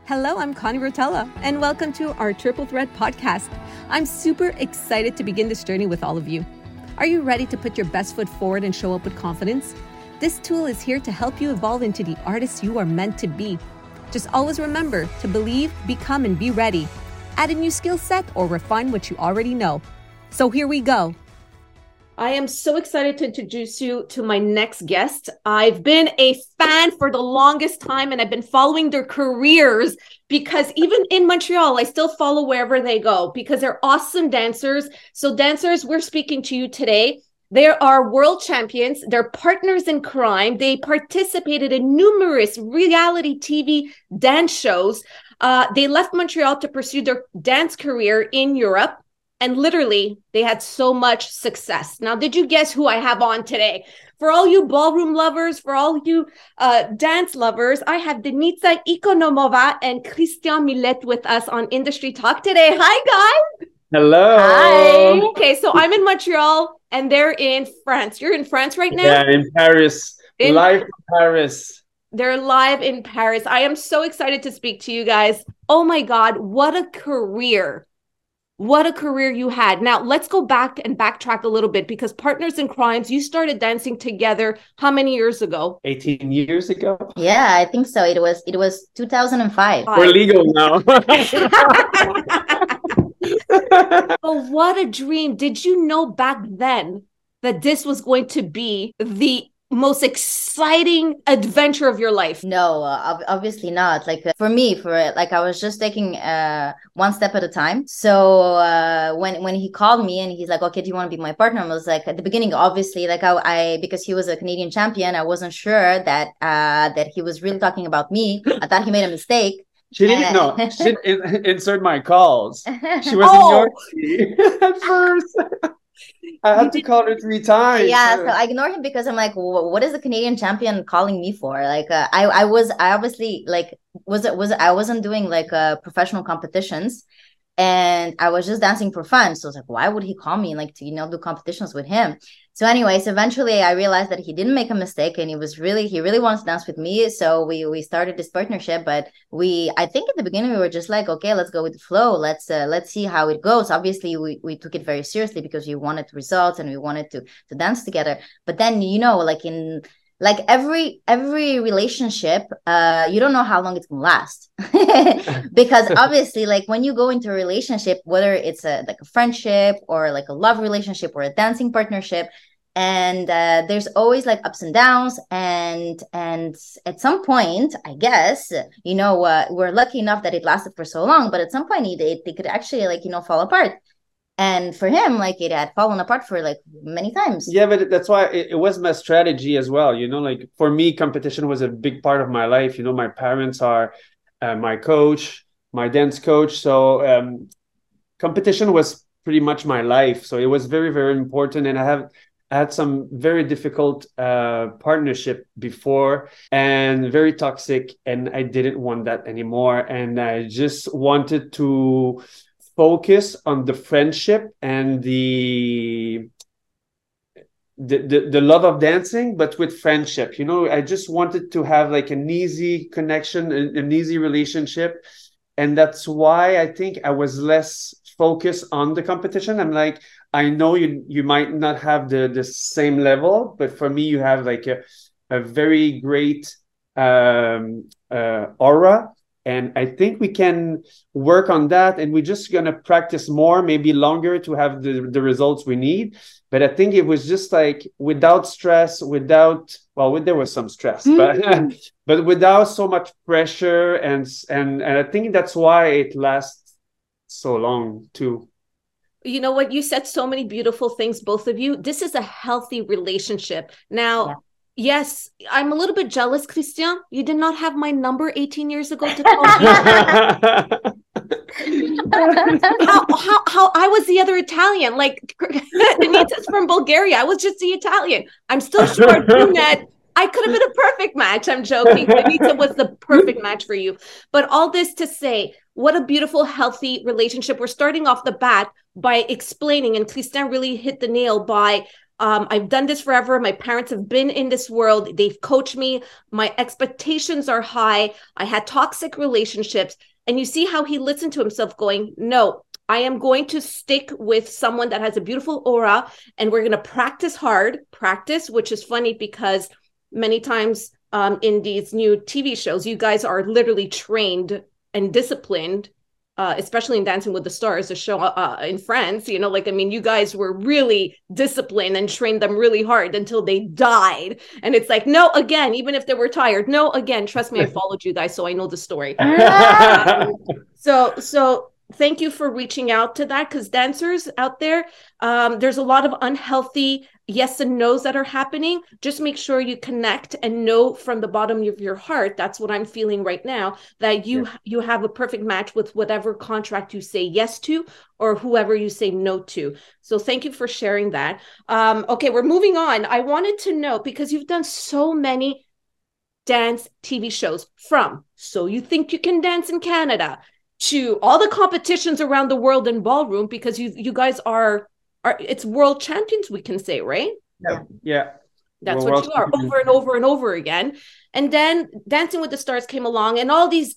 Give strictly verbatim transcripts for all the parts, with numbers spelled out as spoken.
Hello, I'm Connie Rotella, and welcome to our Triple Threat podcast. I'm super excited to begin this journey with all of you. Are you ready to put your best foot forward and show up with confidence? This tool is here to help you evolve into the artist you are meant to be. Just always remember to believe, become, and be ready. Add a new skill set or refine what you already know. So here we go. I am so excited to introduce you to my next guest. I've been a fan for the longest time, and I've been following their careers because even in Montreal, I still follow wherever they go because they're awesome dancers. So dancers, we're speaking to you today. They are world champions. They're partners in crime. They participated in numerous reality T V dance shows. Uh, they left Montreal to pursue their dance career in Europe. And literally, they had so much success. Now, did you guess who I have on today? For all you ballroom lovers, for all you uh, dance lovers, I have Denitsa Ikonomova and Christian Millet with us on Industry Talk today. Hi, guys. Hello. Hi. Okay, so I'm in Montreal and they're in France. You're in France right now? Yeah, in Paris. In- live in Paris. They're live in Paris. I am so excited to speak to you guys. Oh my God, what a career. What a career you had. Now, let's go back and backtrack a little bit because Partners in Crimes, you started dancing together how many years ago? eighteen years ago? Yeah, I think so. It was it was two thousand five. We're legal now. But what a dream. Did you know back then that this was going to be the most exciting adventure of your life? No, uh, obviously not. Like uh, for me, for like I was just taking uh one step at a time. So uh when when he called me and he's like, okay, do you want to be my partner? I was like, at the beginning, obviously, like I, I because he was a Canadian champion, I wasn't sure that uh that he was really talking about me. I thought he made a mistake. She didn't know. She didn't insert my calls. She was oh. in York at first. I had to call her three times. Yeah, so I ignore him because I'm like, what is the Canadian champion calling me for? Like, uh, I, I was, I obviously like, was it, was I wasn't doing like uh, professional competitions, and I was just dancing for fun. So I was like, why would he call me like to you know do competitions with him? So, anyways, eventually I realized that he didn't make a mistake, and he was really, he really wants to dance with me. So we we started this partnership. But we, I think at the beginning we were just like, okay, let's go with the flow. Let's uh, let's see how it goes. Obviously, we, we took it very seriously because we wanted results and we wanted to to dance together. But then you know, like in like every every relationship, uh, you don't know how long it's gonna last because obviously, like when you go into a relationship, whether it's a like a friendship or like a love relationship or a dancing partnership. And uh, there's always like ups and downs, and and at some point, I guess, you know, uh, we're lucky enough that it lasted for so long. But at some point, it, it, it could actually like you know fall apart. And for him, like it had fallen apart for like many times. Yeah, but that's why it, it was my strategy as well. You know, like for me, competition was a big part of my life. You know, my parents are uh, my coach, my dance coach, so um, competition was pretty much my life. So it was very, very important, and I have. I had some very difficult uh, partnership before and very toxic, and I didn't want that anymore. And I just wanted to focus on the friendship and the the, the, the love of dancing, but with friendship. You know, I just wanted to have like an easy connection, an, an easy relationship. And that's why I think I was less focused on the competition. I'm like, I know you you might not have the, the same level, but for me, you have like a, a very great um, uh, aura. And I think we can work on that. And we're just going to practice more, maybe longer to have the, the results we need. But I think it was just like without stress, without, well, there was some stress, mm-hmm. but but without so much pressure. And, and, and I think that's why it lasts so long too. You know what? You said so many beautiful things, both of you. This is a healthy relationship. Now, yeah. Yes, I'm a little bit jealous, Christian. You did not have my number eighteen years ago to call me. how, how, how I was the other Italian. Like, Denitsa's from Bulgaria. I was just the Italian. I'm still short, brunette. I could have been a perfect match. I'm joking. Denitsa was the perfect match for you. But all this to say, what a beautiful, healthy relationship. We're starting off the bat by explaining, and Christian really hit the nail by Um, I've done this forever. My parents have been in this world. They've coached me. My expectations are high. I had toxic relationships. And you see how he listened to himself going, no, I am going to stick with someone that has a beautiful aura, and we're going to practice hard, practice, which is funny because many times um, in these new T V shows, you guys are literally trained and disciplined, uh, especially in Dancing with the Stars, a show uh, in France, you know, like, I mean, you guys were really disciplined and trained them really hard until they died. And it's like, no, again, even if they were tired, no, again, trust me, I followed you guys, so I know the story. um, so, so thank you for reaching out to that, because dancers out there, um, there's a lot of unhealthy yes and no's that are happening. Just make sure you connect and know from the bottom of your heart, that's what I'm feeling right now, that you yeah. you have a perfect match with whatever contract you say yes to or whoever you say no to. So thank you for sharing that. Um, okay, we're moving on. I wanted to know, because you've done so many dance T V shows, from So You Think You Can Dance in Canada to all the competitions around the world in ballroom, because you you guys are are it's world champions, we can say, right? Yeah, yeah. That's We're what you are, over and over and over again. And then Dancing with the Stars came along, and all these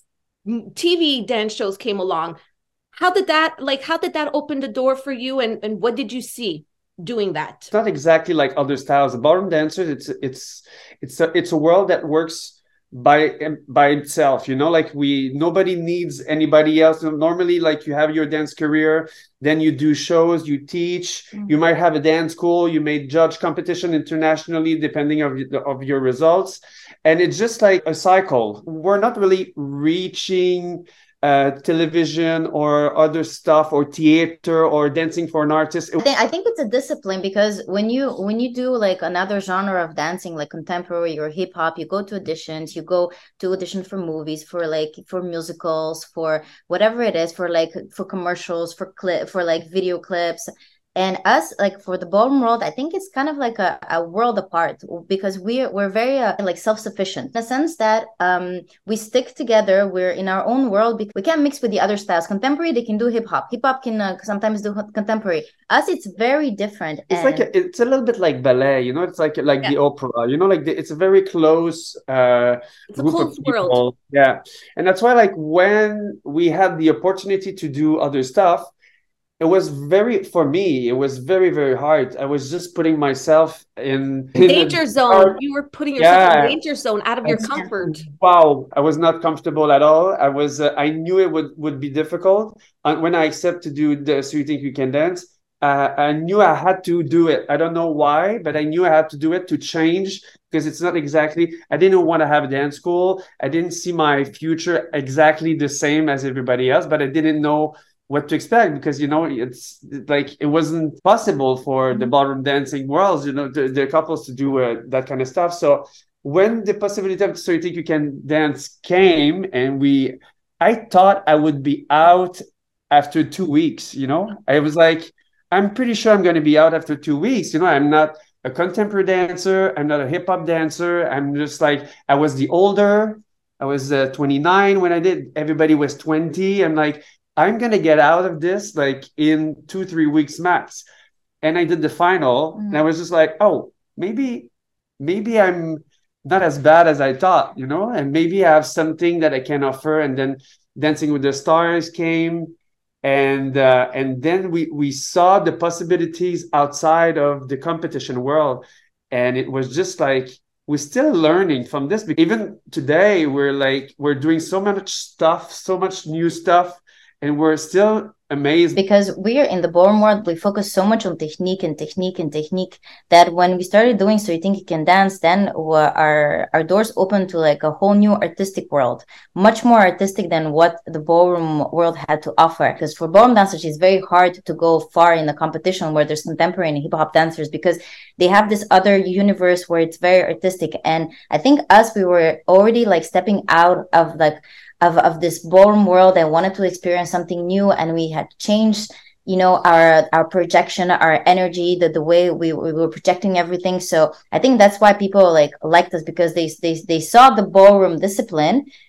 T V dance shows came along. How did that like how did that open the door for you, and and what did you see doing that? It's not exactly like other styles. The ballroom dancers, it's it's it's a it's a world that works by by itself, you know, like we nobody needs anybody else. Normally, like, you have your dance career, then you do shows, you teach, mm-hmm. you might have a dance school, you may judge competition internationally depending of, of your results, and it's just like a cycle. We're not really reaching uh television or other stuff, or theater, or dancing for an artist. I think, I think it's a discipline, because when you when you do like another genre of dancing, like contemporary or hip hop, you go to auditions, you go to audition for movies, for like for musicals, for whatever it is, for like for commercials, for clip, for like video clips. And us, like for the ballroom world, I think it's kind of like a, a world apart, because we're we're very uh, like self-sufficient, in the sense that um we stick together. We're in our own world. We can't mix with the other styles. Contemporary, they can do hip hop. Hip hop can uh, sometimes do contemporary. Us, it's very different. It's and... like a, it's a little bit like ballet, you know. It's like like yeah. the opera, you know. Like the, it's a very close uh, it's group a of people. World. Yeah, and that's why, like, when we had the opportunity to do other stuff, it was very, for me, it was very, very hard. I was just putting myself in, in danger zone. You were putting yourself yeah. in danger zone, out of your comfort. Wow, I was not comfortable at all. I was, uh, I knew it would, would be difficult. And when I accepted to do the So You Think You Can Dance, uh, I knew I had to do it. I don't know why, but I knew I had to do it to change, because it's not exactly, I didn't want to have a dance school. I didn't see my future exactly the same as everybody else, but I didn't know what to expect, because, you know, it's like it wasn't possible for the ballroom dancing worlds, you know, the, the couples to do uh, that kind of stuff. So when the possibility of So You Think You Can Dance came, and we, I thought I would be out after two weeks, you know, I was like, I'm pretty sure I'm going to be out after two weeks. You know, I'm not a contemporary dancer. I'm not a hip hop dancer. I'm just like, I was the older, I was uh, twenty-nine when I did, everybody was twenty. I'm like, I'm going to get out of this like in two, three weeks max. And I did the final mm. and I was just like, oh, maybe, maybe I'm not as bad as I thought, you know, and maybe I have something that I can offer. And then Dancing with the Stars came, and, uh, and then we, we saw the possibilities outside of the competition world. And it was just like, we're still learning from this. Even today, we're like, we're doing so much stuff, so much new stuff. And we're still amazed. Because we're in the ballroom world, we focus so much on technique and technique and technique that when we started doing So You Think You Can Dance, then our, our doors opened to like a whole new artistic world, much more artistic than what the ballroom world had to offer. Because for ballroom dancers, it's very hard to go far in the competition where there's contemporary and hip hop dancers, because they have this other universe where it's very artistic. And I think us, we were already like stepping out of like, Of, of this ballroom world. I wanted to experience something new, and we had changed, you know, our our projection, our energy, the, the way we, we were projecting everything. So I think that's why people like liked us, because they they they saw the ballroom discipline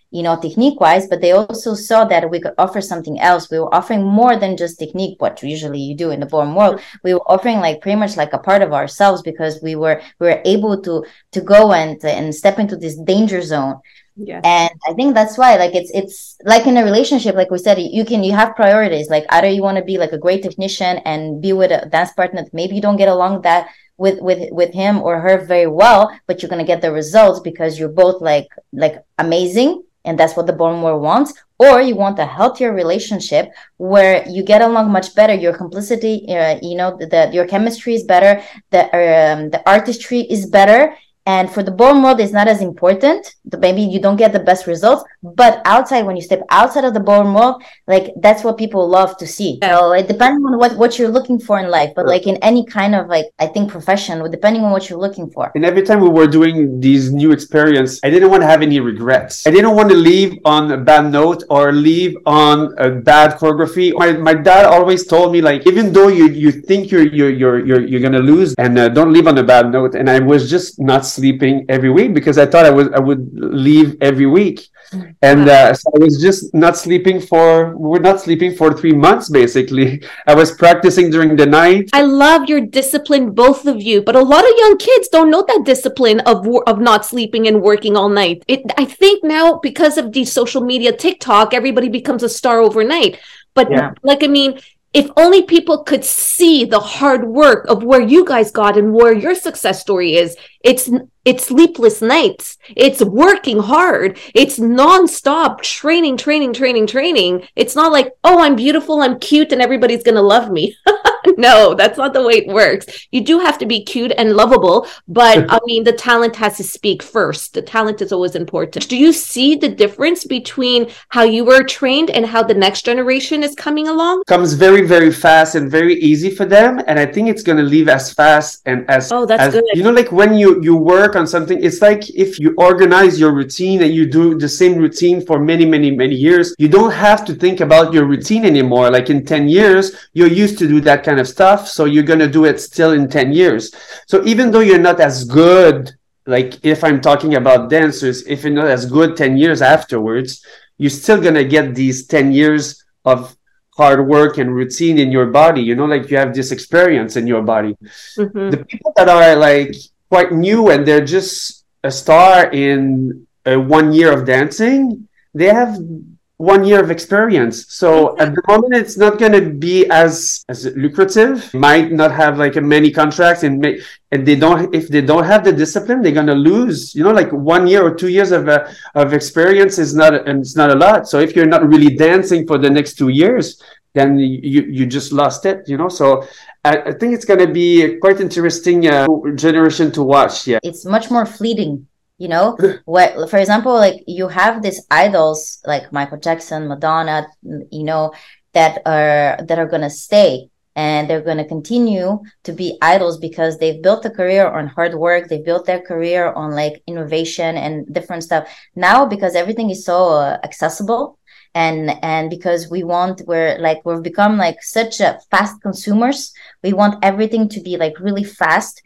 you know, technique wise, but they also saw that we could offer something else. We were offering more than just technique, what usually you do in the ballroom world. We were offering like pretty much like a part of ourselves, because we were we were able to to go and and step into this danger zone. Yeah. And I think that's why, like, it's it's like in a relationship, like we said, you can you have priorities. Like, either you want to be like a great technician and be with a dance partner that maybe you don't get along that with with with him or her very well, but you're gonna get the results because you're both like like amazing, and that's what the ballroom world wants. Or you want a healthier relationship where you get along much better. Your complicity, uh, you know, the your chemistry is better. The um, the artistry is better. And for the ballroom world, it's not as important. Maybe you don't get the best results, but outside, when you step outside of the ballroom world, like that's what people love to see. Yeah. So it depends on what, what you're looking for in life, but like in any kind of like, I think profession, depending on what you're looking for. And every time we were doing these new experience, I didn't want to have any regrets. I didn't want to leave on a bad note or leave on a bad choreography. My my dad always told me, like, even though you you think you're you're you're you're, you're gonna lose, and uh, don't leave on a bad note. And I was just not sleeping every week because I thought I was I would leave every week, and uh, so I was just not sleeping for we were not sleeping for three months basically. I was practicing during the night. I love your discipline, both of you, but a lot of young kids don't know that discipline of of not sleeping and working all night. It, I think now, because of the social media, TikTok, everybody becomes a star overnight. But yeah. like I mean. If only people could see the hard work of where you guys got and where your success story is. It's it's sleepless nights. It's working hard. It's nonstop training, training, training, training. It's not like, oh, I'm beautiful, I'm cute, and everybody's going to love me. No, that's not the way it works. You do have to be cute and lovable, but I mean, the talent has to speak first. The talent is always important. Do you see the difference between how you were trained and how the next generation is coming along? Comes very, very fast and very easy for them. And I think it's going to leave as fast and as, oh, that's as, good. You know, like when you, you work on something, it's like if you organize your routine and you do the same routine for many, many, many years, you don't have to think about your routine anymore. Like in ten years, you're used to do that kind of stuff. So you're going to do it still in ten years. So even though you're not as good, like if I'm talking about dancers, if you're not as good ten years afterwards, you're still going to get these ten years of hard work and routine in your body. You know, like you have this experience in your body. Mm-hmm. The people that are like quite new and they're just a star in uh, one year of dancing, they have one year of experience. So at the moment, it's not going to be as as lucrative. Might not have like a many contracts, and may, and they don't. If they don't have the discipline, they're going to lose. You know, like one year or two years of uh, of experience is not, and it's not a lot. So if you're not really dancing for the next two years, then you you just lost it. You know, so. I, I think it's going to be a quite interesting uh, generation to watch. Yeah, it's much more fleeting. You know, what, for example, like you have these idols like Michael Jackson, Madonna, you know, that are that are going to stay and they're going to continue to be idols because they've built a career on hard work. They built their career on like innovation and different stuff. Now, because everything is so uh, accessible and and because we want, we're like, we've become like such a fast consumers. We want everything to be like really fast.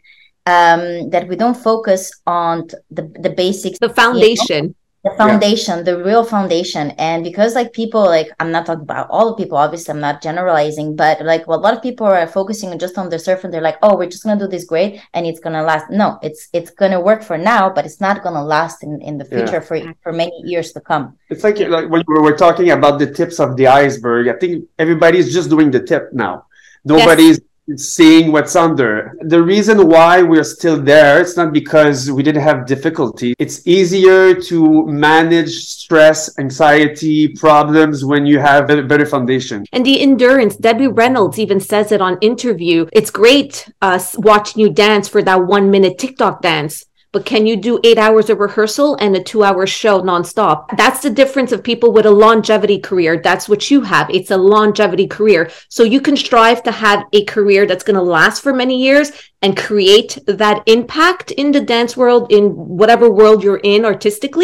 Um, that we don't focus on the the basics, the foundation, you know? the foundation, yeah. the real foundation. And because like people, like I'm not talking about all the people, obviously I'm not generalizing, but like well, a lot of people are focusing just on the surf and they're like, oh, we're just gonna do this great and it's gonna last. No, it's it's gonna work for now, but it's not gonna last in, in the future yeah. for for many years to come. It's like like when we were talking about the tips of the iceberg. I think everybody's just doing the tip now. Nobody's yes. seeing what's under. The reason why we're still there, it's not because we didn't have difficulty. It's easier to manage stress, anxiety, problems when you have a better foundation. And the endurance, Debbie Reynolds even says it on interview. It's great uh, watching you dance for that one minute TikTok dance. But can you do eight hours of rehearsal and a two hour show nonstop? That's the difference of people with a longevity career. That's what you have. It's a longevity career. So you can strive to have a career that's going to last for many years and create that impact in the dance world, in whatever world you're in artistically.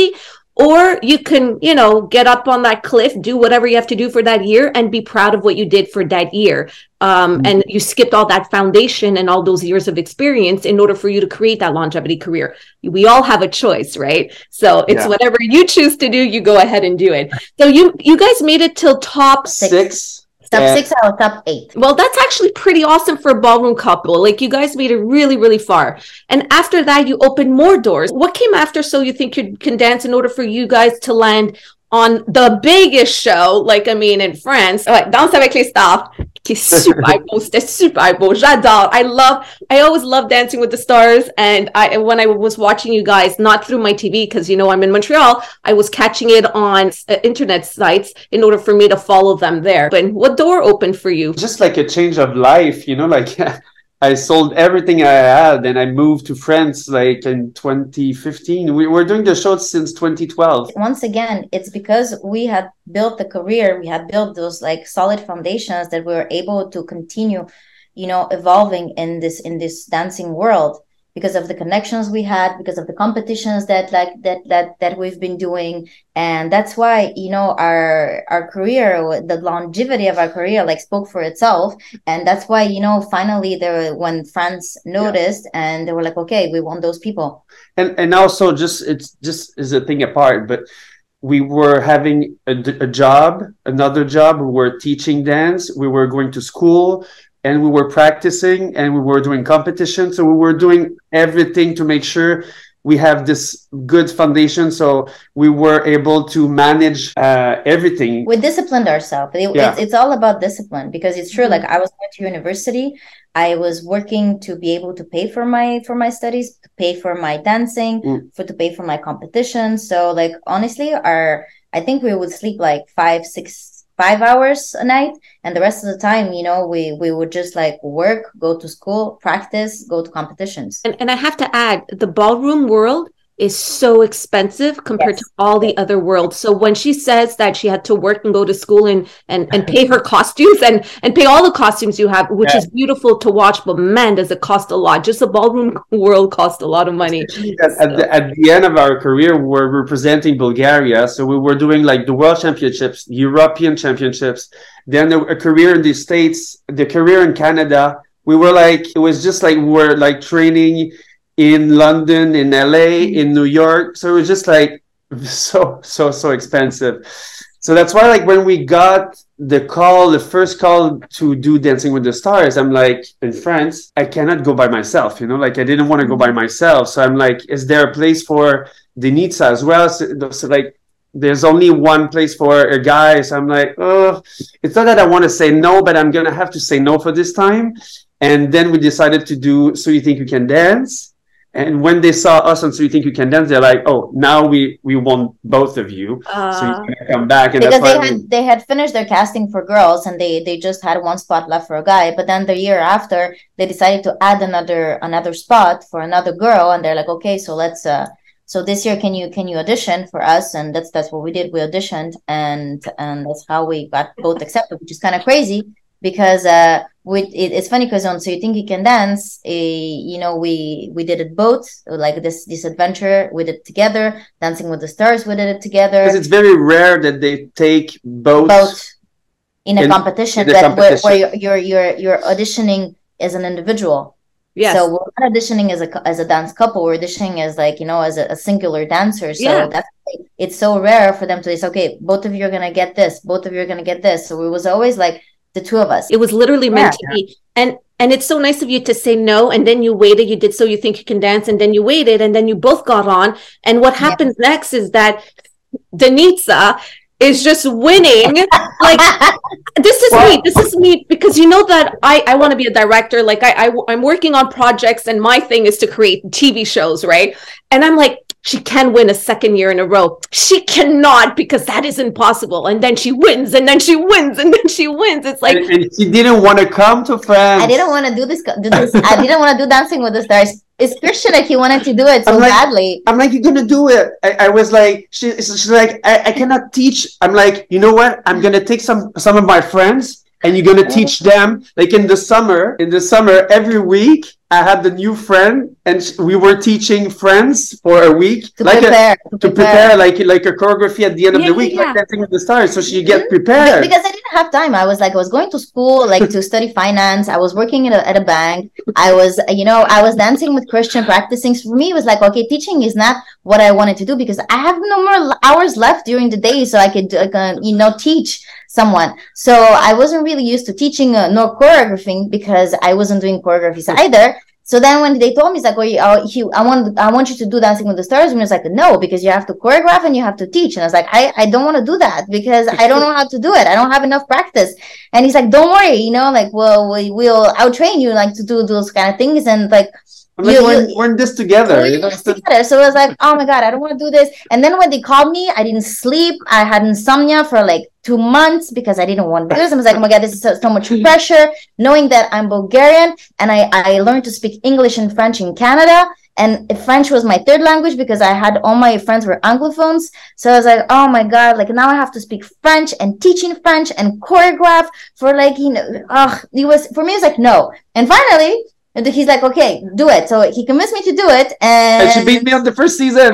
or you can, you know, get up on that cliff, do whatever you have to do for that year and be proud of what you did for that year. Um, mm-hmm. And you skipped all that foundation and all those years of experience in order for you to create that longevity career. We all have a choice, right? So it's yeah. whatever you choose to do, you go ahead and do it. So you, you guys made it till top six. six. Top yeah. six out of top eight. Well, that's actually pretty awesome for a ballroom couple. Like, you guys made it really, really far. And after that, you opened more doors. What came after So You Think You Can Dance in order for you guys to land on the biggest show, like, I mean, in France? Ouais, Danse avec les stars, qui est super beau. C'était super beau. J'adore. I love, I always love Dancing with the Stars. And I, when I was watching you guys, not through my T V, because, you know, I'm in Montreal, I was catching it on uh, internet sites in order for me to follow them there. But what door opened for you? Just like a change of life, you know, like I sold everything I had and I moved to France like in twenty fifteen. We were doing the show since twenty twelve. Once again, it's because we had built the career, we had built those like solid foundations that we were able to continue, you know, evolving in this in this dancing world, because of the connections we had, because of the competitions that like that that that we've been doing. And that's why, you know, our our career, the longevity of our career like spoke for itself. And that's why, you know, finally there when France noticed yeah. and they were like, okay, we want those people. And and also just it's just is a thing apart, but we were having a, a job, another job. We were teaching dance. We were going to school. And we were practicing and we were doing competition. So we were doing everything to make sure we have this good foundation. So we were able to manage uh, everything. We disciplined ourselves. It, yeah. it's, it's all about discipline, because it's true. Like, I was going to university. I was working to be able to pay for my for my studies, to pay for my dancing, mm. for to pay for my competition. So like, honestly, our I think we would sleep like five, six five hours a night, and the rest of the time, you know, we we would just like work, go to school, practice, go to competitions. And and I have to add, the ballroom world is so expensive compared yes. to all the other worlds. So when she says that she had to work and go to school and and, and pay her costumes and and pay all the costumes you have, which yeah. is beautiful to watch, but man, does it cost a lot. Just the ballroom world costs a lot of money. At, so. at, the, at the end of our career, we're representing Bulgaria. So we were doing like the World Championships, European Championships, then a career in the States, the career in Canada. We were like, it was just like we were like training in London, in L A, in New York. So it was just like so, so, so expensive. So that's why, like, when we got the call, the first call to do Dancing with the Stars, I'm like, in France, I cannot go by myself, you know, like I didn't want to go by myself. So I'm like, is there a place for Denitsa as well? So, so like, there's only one place for a guy. So I'm like, oh, it's not that I want to say no, but I'm going to have to say no for this time. And then we decided to do So You Think You Can Dance. And when they saw us on So You Think You Can Dance, they're like, oh, now we, we want both of you. Uh, so you can come back. And because that's they why had, we... they had finished their casting for girls, and they, they just had one spot left for a guy. But then the year after, they decided to add another another spot for another girl. And they're like, okay, so let's... Uh, so this year, can you can you audition for us? And that's that's what we did. We auditioned, and and that's how we got both accepted, which is kind of crazy. Because uh, we, it, it's funny because on So You Think You Can Dance, uh, you know, we we did it both, like this this adventure, we did it together. Dancing with the Stars, we did it together. Because it's very rare that they take both, both in a in, competition in a that competition. Where, where you're, you're you're you're auditioning as an individual. Yes. So we're not auditioning as a as a dance couple. We're auditioning as like, you know, as a, a singular dancer. So yeah. that's it's so rare for them to say, okay, both of you are gonna get this, both of you are gonna get this. So it was always like the two of us. It was literally meant yeah. to be. And and it's so nice of you to say no, and then you waited, you did So You Think You Can Dance, and then you waited, and then you both got on. And what happens yeah. next is that Denitsa is just winning. Like, this is well, me. This is me because you know that I, I want to be a director. Like I, I I'm working on projects, and my thing is to create T V shows, right? And I'm like, she can win a second year in a row. She cannot, because that is impossible. And then she wins, and then she wins, and then she wins. It's like, and, and she didn't want to come to France. I didn't want to do this. Do this. I didn't want to do Dancing with the Stars. It's Christian that he wanted to do it so I'm like, badly. I'm like, you're gonna do it. I, I was like, she, she's like, I, I cannot teach. I'm like, you know what? I'm gonna take some some of my friends, and you're gonna teach them. Like in the summer, in the summer, every week. I had the new friend, and sh- we were teaching friends for a week, To like prepare, a, to to prepare. prepare, like like a choreography at the end of Yeah, the week, yeah, like yeah. Dancing with the Stars. So she get Be- prepared. Because I didn't have time. I was like, I was going to school, like to study finance. I was working at a, at a bank. I was, you know, I was dancing with Christian, practicing. So for me, it was like, okay, teaching is not what I wanted to do because I have no more l- hours left during the day, so I could, uh, uh, you know, teach someone. So I wasn't really used to teaching uh, nor choreographing because I wasn't doing choreographies either. So then when they told me, it's like, oh, you, uh, you, I want, I want you to do Dancing with the Stars. And I was like, no, because you have to choreograph and you have to teach. And I was like, I, I don't want to do that because I don't know how to do it. I don't have enough practice. And he's like, don't worry, you know, like, well, we, we'll, I'll train you like to do those kind of things. And like, I'm like, you- we're, you- we're in this together. we You know? were together. So I was like, oh my God, I don't want to do this. And then when they called me, I didn't sleep. I had insomnia for like two months because I didn't want to do this. I was like, oh my God, this is so, so much pressure, knowing that I'm Bulgarian and I, I learned to speak English and French in Canada. And French was my third language because I had all my friends were Anglophones. So I was like, oh my God, like now I have to speak French and teach in French and choreograph for like, you know, ugh, it was, for me, it was like, no. And finally, and he's like, okay, do it. So he convinced me to do it. And, And she beat me on the first season.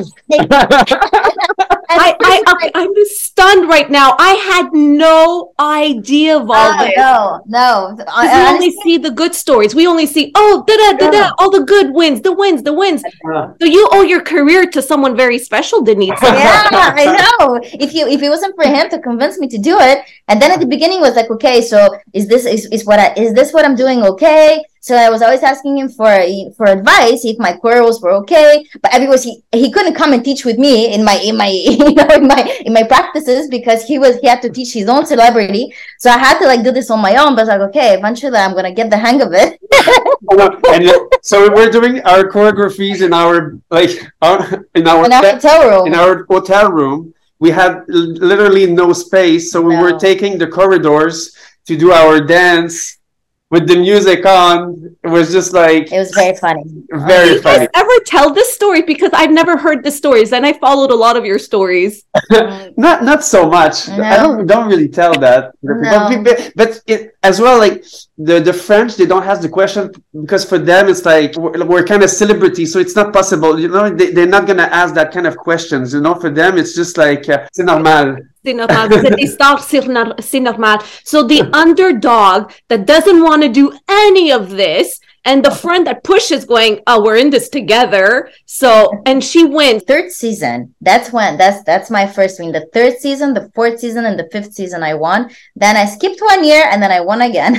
I, I, I, I'm stunned right now. I had no idea of all Oh, this. no, no. Because I, we I only see the good stories. We only see, oh, da da da da, Yeah. all the good wins, the wins, the wins. Yeah. So you owe your career to someone very special, Denise. yeah, I know. If you if it wasn't for him to convince me to do it, and then at the beginning was like, okay, so is this is, is what I is this what I'm doing okay? So I was always asking him for for advice if my choreos were okay. But because he he couldn't come and teach with me in my in my you know in my in my practices because he was he had to teach his own celebrity. So I had to like do this on my own. But I was like, okay, eventually I'm gonna get the hang of it. And uh, so we're doing our choreographies in our like our, in our in our hotel room. in our hotel room. We had l- literally no space, so we No. were taking the corridors to do our dance with the music on. It was just like It was very funny. very Do you guys funny. ever tell this story? Because I've never heard the stories, and I followed a lot of your stories. Not not so much. No. I don't don't really tell that. No. But, but it, as well, like the the French, they don't ask the question because for them it's like we're, we're kind of celebrities, so it's not possible. You know, they they're not gonna ask that kind of questions. You know, for them it's just like uh, c'est normal. C'est normal. C'est des stars, c'est nor- c'est normal. So the underdog that doesn't want to do any of this, and the friend that pushes, going, "Oh, we're in this together." So, and she wins. Third season, that's when that's that's my first win. The third season, the fourth season, and the fifth season I won. Then I skipped one year and then I won again.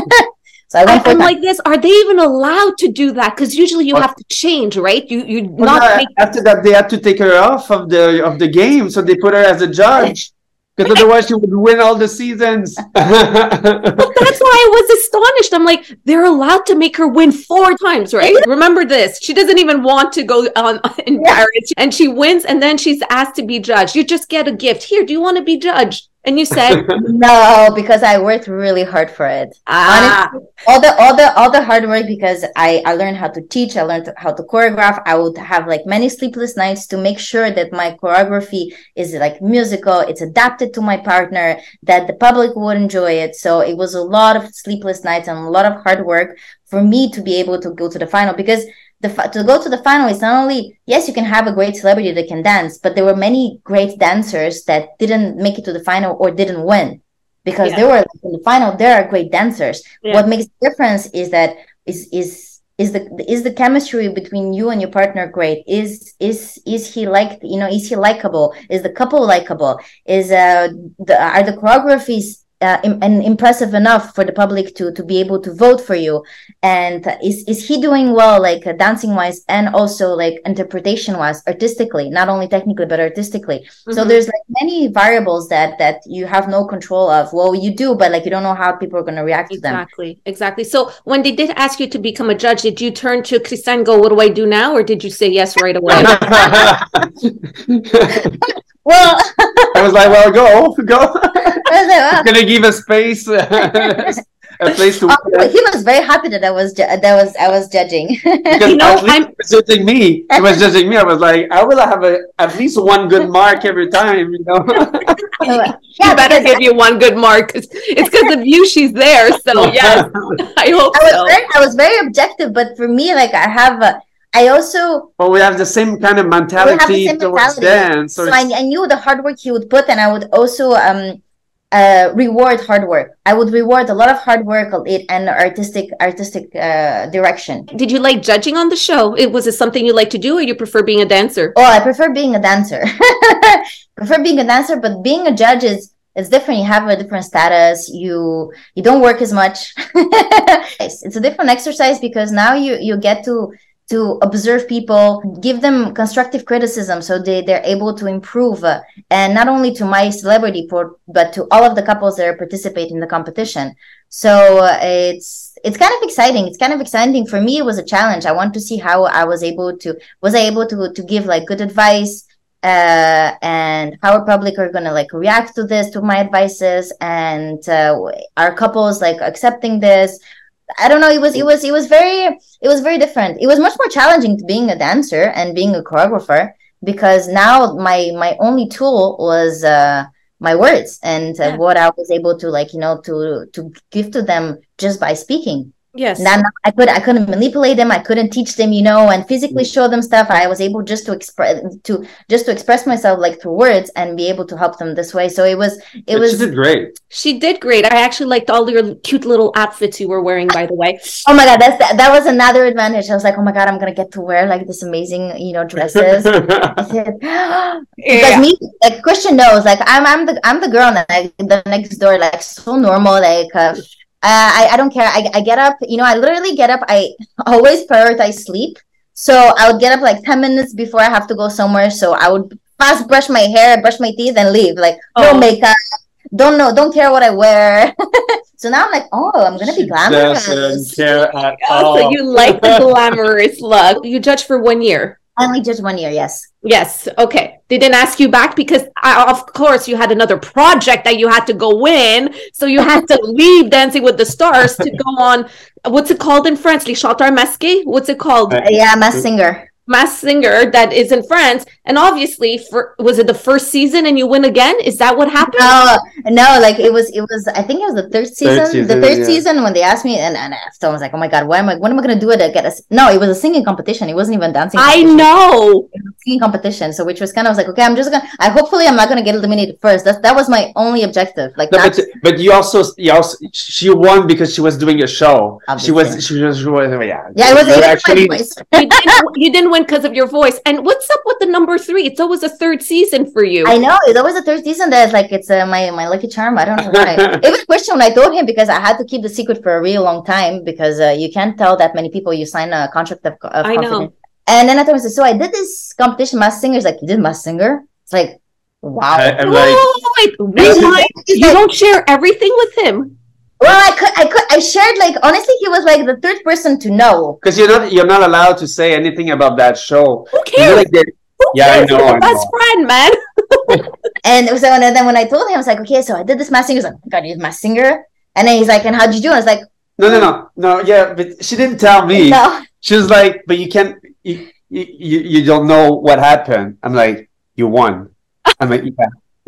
So I I, went for I'm like this. Are they even allowed to do that? Because usually you What? have to change, right? You you Well, not no, make after that, they had to take her off of the of the game, so they put her as a judge because otherwise she would win all the seasons. But that's why I was astonished. I'm like, they're allowed to make her win four times, right? Remember this. She doesn't even want to go on in Yeah. Paris. And she wins, and then she's asked to be judged. You just get a gift. Here, do you want to be judged? And you said, no, because I worked really hard for it. ah, Honestly, all the all the all the hard work because I I learned how to teach, I learned how to choreograph. I would have like many sleepless nights to make sure that my choreography is like musical, it's adapted to my partner, that the public would enjoy it. So it was a lot of sleepless nights and a lot of hard work for me to be able to go to the final because the to go to the final is not only, yes, you can have a great celebrity that can dance, but there were many great dancers that didn't make it to the final or didn't win because Yeah. they were in the final. There are great dancers. Yeah. What makes the difference is that is is is the is the chemistry between you and your partner great? Is is is he like you know? Is he likable? Is the couple likable? Is uh the are the choreographies uh, im- and impressive enough for the public to to be able to vote for you? And uh, is is he doing well, like uh, dancing wise, and also like interpretation wise, artistically, not only technically but artistically? So Mhm. there's like many variables that that you have no control of. Well, you do, but like you don't know how people are going to react to them. exactly, exactly. So when they did ask you to become a judge, did you turn to Christian and go, what do I do now? Or did you say yes right away? Well, I was like, well, go, go. I was like, wow. I'm gonna give a space. a place to. Oh, he was very happy that I was ju- that was I was judging. Because You know, at least I'm- he was judging me. He was judging me. I was like, I will have a, at least one good mark every time, you know. yeah, you better because give you one good mark. 'Cause it's because of you she's there. So yes, I hope I was so. very, I was very objective, but for me, like I have, a, I also But we have the same kind of mentality same towards mentality. dance. So so I, it's- I knew the hard work he would put, and I would also um uh reward hard work. I would reward a lot of hard work it and artistic artistic uh direction. Did you like judging on the show? It was it something you like to do, or you prefer being a dancer? Oh, I prefer being a dancer. prefer being a dancer, but being a judge is it's different. You have a different status. You you don't work as much. it's, it's a different exercise because now you you get to to observe people, give them constructive criticism so they, they're able to improve. Uh, and not only to my celebrity, for, but to all of the couples that are participating in the competition. So uh, it's it's kind of exciting. It's kind of exciting. For me, it was a challenge. I want to see how I was able to, was I able to, to give like good advice uh, and how our public are going to like react to this, to my advices, and uh, are couples like accepting this? I don't know. It was, it was, it was very, it was very different. It was much more challenging to being a dancer and being a choreographer because now my, my only tool was, uh, my words and uh, Yeah. what I was able to like, you know, to, to give to them just by speaking. Yes. Now, I could I couldn't manipulate them. I couldn't teach them, you know, and physically show them stuff. I was able just to express to just to express myself like through words and be able to help them this way. So it was it But was she did great. She did great. I actually liked all your cute little outfits you were wearing, by the way. oh my god, that's that, that was another advantage. I was like, oh my god, I'm gonna get to wear like this amazing, you know, dresses. I said, because Yeah. me, like Christian knows, like I'm I'm the I'm the girl like the next door, like so normal, like uh, Uh, I, I don't care. I, I get up, you know, I literally get up. I always prioritize sleep. So I would get up like ten minutes before I have to go somewhere. So I would fast brush my hair, brush my teeth, and leave. Like, no Oh. makeup. Don't know, don't care what I wear. So now I'm like, oh, I'm going to be She glamorous. doesn't care at Oh, all. so you like the glamorous look. You judged for one year. I only just one year, yes. Yes. Okay. They didn't ask you back because, uh, of course, you had another project that you had to go win. So you had to leave Dancing with the Stars to go on. What's it called in France? Les Chanteurs Masqués? What's it called? Uh, Uh, yeah, I'm a singer. Masked Singer that is in France. And obviously, for was it the first season and you win again? Is that what happened? No, no, like it was, it was. I think it was the third season. season, the third yeah. season when they asked me, and and I was like, oh my god, why am I? What am I gonna do to get a? No, it was a singing competition. It wasn't even dancing. I competition. know. It was a singing competition. So which was kind of like, okay, I'm just gonna. I hopefully I'm not gonna get eliminated first. That that was my only objective. Like No, not. but but you also you also she won because she was doing a show. She was Obviously. she was, she was yeah. Yeah, it was, You it was actually my voice. You didn't, you didn't win because of your voice. And what's up with the number three? It's always a third season for you. I know it's always the third season that's like it's uh, my my lucky charm. I don't know why. It was a question when I told him because I had to keep the secret for a real long time because uh, you can't tell that many people you sign a contract of, of I know. confidence. And then I told him, so I did this competition, Masked Singer. He's like, you did Masked Singer? It's like, wow. I, I'm like Oh, wait, rewind. He's You like, don't share everything with him. well, I could, I could, I shared like honestly, he was like the third person to know. because you're not you're not allowed to say anything about that show. Who You know, cares? like they- Who Yeah, I cares? know, You're I your best know. friend, man. And so and then when I told him, I was like, okay, so I did this Masked Singer. He's like, God, you did Masked Singer. And then he's like, and how'd you do? And I was like, no no no no yeah, but she didn't tell me. no. She was like, but you can't you, you you don't know what happened. I'm like, you won. I'm like, yeah.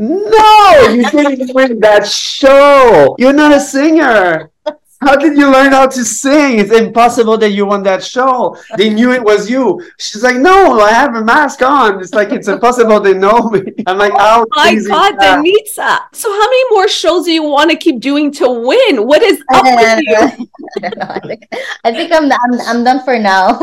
No, you didn't win that show. You're not a singer. How did you learn how to sing? It's impossible that you won that show. They knew it was you. She's like, no, I have a mask on. It's like, it's impossible they know me. I'm like, how My crazy is God, that? Denisa. So how many more shows do you want to keep doing to win? What is up I with you? don't know. I think I think I'm I'm, I'm done for now.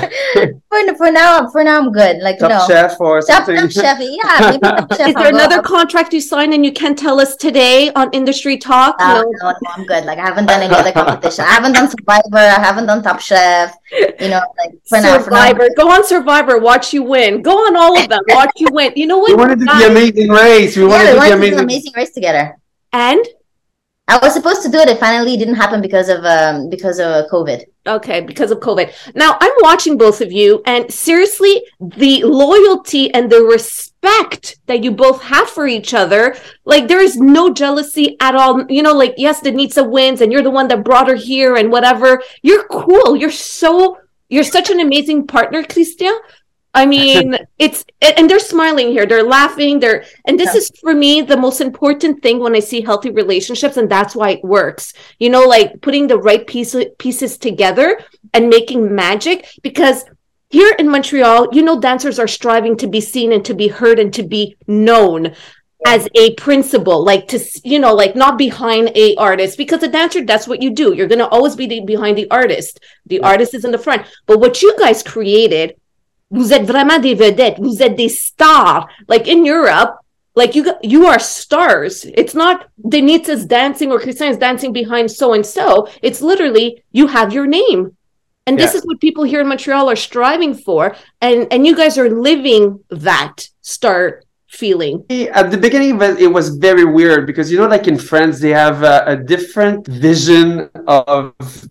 for for now for now I'm good. Like Top no. Chef or Top, something. top chef, yeah. Maybe top chef. Is I'll there go- another I'll- contract you signed and you can't tell us today on Industry Talk? No, no, no, I'm good. Like I haven't done any other competition. I haven't done Survivor. I haven't done Top Chef. You know, like for now, for now. Survivor. Go on Survivor. Watch you win. Go on all of them. Watch you win. You know what? We wanted to do guys? the Amazing Race. We Yeah, wanted we to do want the to do an Amazing amazing race together. And I was supposed to do it. It finally didn't happen because of um because of COVID. Okay, because of COVID. Now, I'm watching both of you, and seriously, the loyalty and the respect that you both have for each other, like there is no jealousy at all. You know, like, yes, Denitsa wins, and you're the one that brought her here and whatever. You're cool. You're so, you're such an amazing partner, Christian. I mean, it's, and they're smiling here. They're laughing. They're, and this yeah. is for me, the most important thing when I see healthy relationships. And that's why it works, you know, like putting the right piece, pieces together and making magic. Because here in Montreal, you know, dancers are striving to be seen and to be heard and to be known as a principal, like to, you know, like not behind a artist, because a dancer, that's what you do. You're going to always be the, behind the artist. The yeah. artist is in the front. But what you guys created, vous êtes vraiment des vedettes, vous êtes des stars. Like in Europe, like you you are stars. It's not Denitsa's dancing or Christian's dancing behind so-and-so. It's literally, you have your name. And this yeah. is what people here in Montreal are striving for. And, and you guys are living that star feeling. At the beginning, it was very weird because, you know, like in France, they have a, a different vision of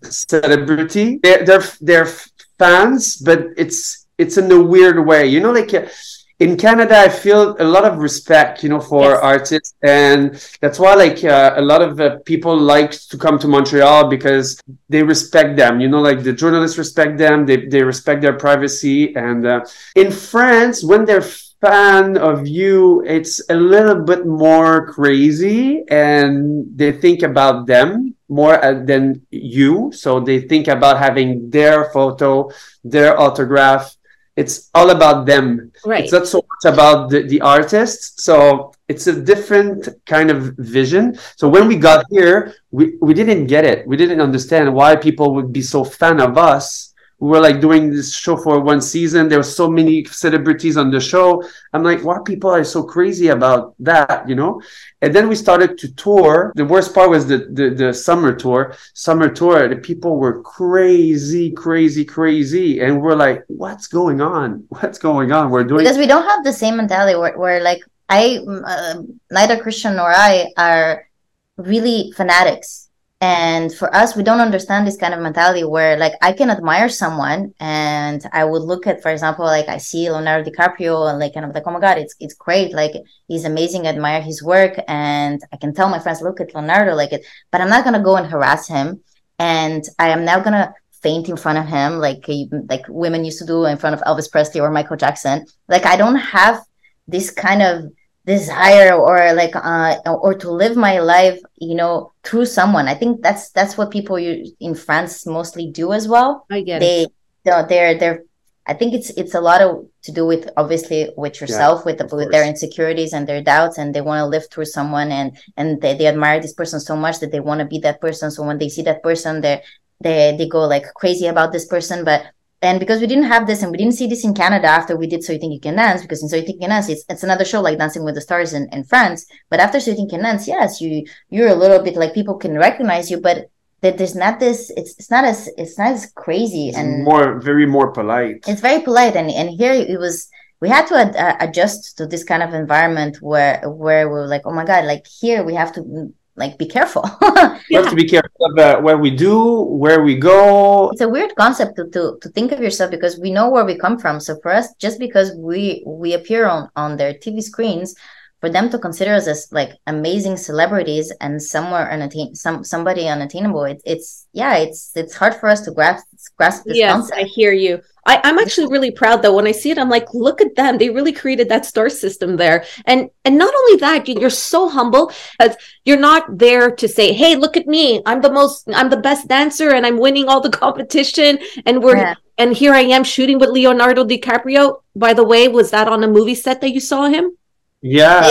celebrity. They're, they're, they're fans, but it's, it's in a weird way, you know, like uh, in Canada, I feel a lot of respect, you know, for yes. artists. And that's why like uh, a lot of uh, people like to come to Montreal because they respect them, you know, like the journalists respect them. They, they respect their privacy. And uh, in France, when they're fan of you, it's a little bit more crazy and they think about them more uh, than you. So they think about having their photo, their autograph. It's all about them. Right. It's not so much about the, the artists. So it's a different kind of vision. So when we got here, we, we didn't get it. We didn't understand why people would be so fan of us. We were like doing this show for one season. There were so many celebrities on the show. I'm like, why people are so crazy about that, you know? And then we started to tour. The worst part was the, the, the summer tour. Summer tour, the people were crazy, crazy, crazy. And we're like, what's going on? What's going on? We're doing... Because we don't have the same mentality where, where like, I, uh, neither Christian nor I are really fanatics. And for us, we don't understand this kind of mentality where, like, I can admire someone and I would look at, for example, like I see Leonardo DiCaprio and like, and I'm like, oh my God, it's it's great. Like, he's amazing. I admire his work. And I can tell my friends, look at Leonardo, like it, but I'm not going to go and harass him. And I am now going to faint in front of him, like, like women used to do in front of Elvis Presley or Michael Jackson. Like, I don't have this kind of desire or like uh or to live my life, you know, through someone. I think that's that's what people you, in France mostly do as well. I get they, it. They're, they're they're I think it's it's a lot of to do with obviously with yourself, yeah, with the, with their insecurities and their doubts, and they want to live through someone, and and they, they admire this person so much that they want to be that person. So when they see that person, they they they go like crazy about this person. But and because we didn't have this and we didn't see this in Canada after we did So You Think You Can Dance, because in So You Think You Can Dance, it's, it's another show like Dancing with the Stars in, in France. But after So You Think You Can Dance, yes, you, you're a little bit like people can recognize you, but that there's not this, it's it's not as, it's not as crazy. It's and more, very more polite. It's very polite. And, and here it was, we had to ad, uh, adjust to this kind of environment where, where we're like, oh my God, like here we have to like be careful. We have to be careful about what we do, where we go. It's a weird concept to, to to think of yourself because we know where we come from. So for us, just because we we appear on on their T V screens, for them to consider us as like amazing celebrities and somewhere unattain some somebody unattainable, it, it's yeah, it's it's hard for us to grasp grasp this yes, concept. I hear you. I, I'm actually really proud though. When I see it, I'm like, look at them. They really created that star system there. And and not only that, you, you're so humble as you're not there to say, hey, look at me. I'm the most, I'm the best dancer and I'm winning all the competition. And we're, yeah. and here I am shooting with Leonardo DiCaprio. By the way, was that on a movie set that you saw him? Yeah.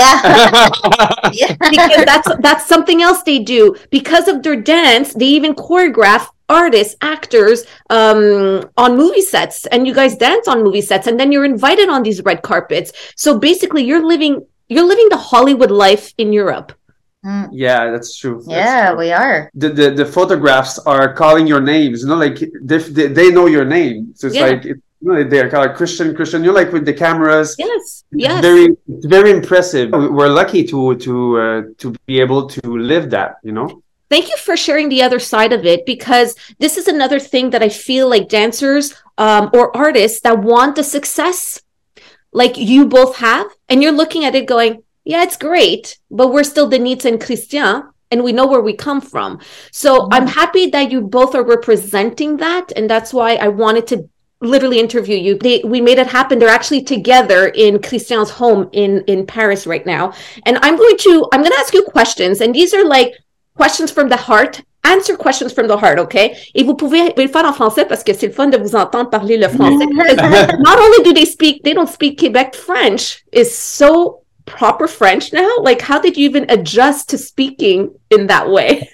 Yeah. Because that's that's something else they do. Because of their dance, they even choreograph artists, actors um, on movie sets. And you guys dance on movie sets. And then you're invited on these red carpets. So basically, you're living you're living the Hollywood life in Europe. Mm. Yeah, that's true. That's yeah, true. we are. The, the the photographs are calling your names. You know, like they they, they know your name. So it's yeah. like it, you know, they're called Christian, Christian. You're like with the cameras. Yes, yes. Very, very impressive. We're lucky to to uh, to be able to live that. You know. Thank you for sharing the other side of it, because this is another thing that I feel like dancers um, or artists that want the success like you both have, and you're looking at it going, yeah, it's great, but we're still Denise and Christian, and we know where we come from. So mm-hmm. I'm happy that you both are representing that, and that's why I wanted to literally interview you. They, we made it happen. They're actually together in Christian's home in, in Paris right now. And I'm going to, I'm going to ask you questions, and these are like questions from the heart. Answer questions from the heart, okay? Et vous pouvez le faire en français parce que c'est le fun de vous entendre parler le français. Not only do they speak, they don't speak Quebec French is so proper French now. Like, how did you even adjust to speaking in that way?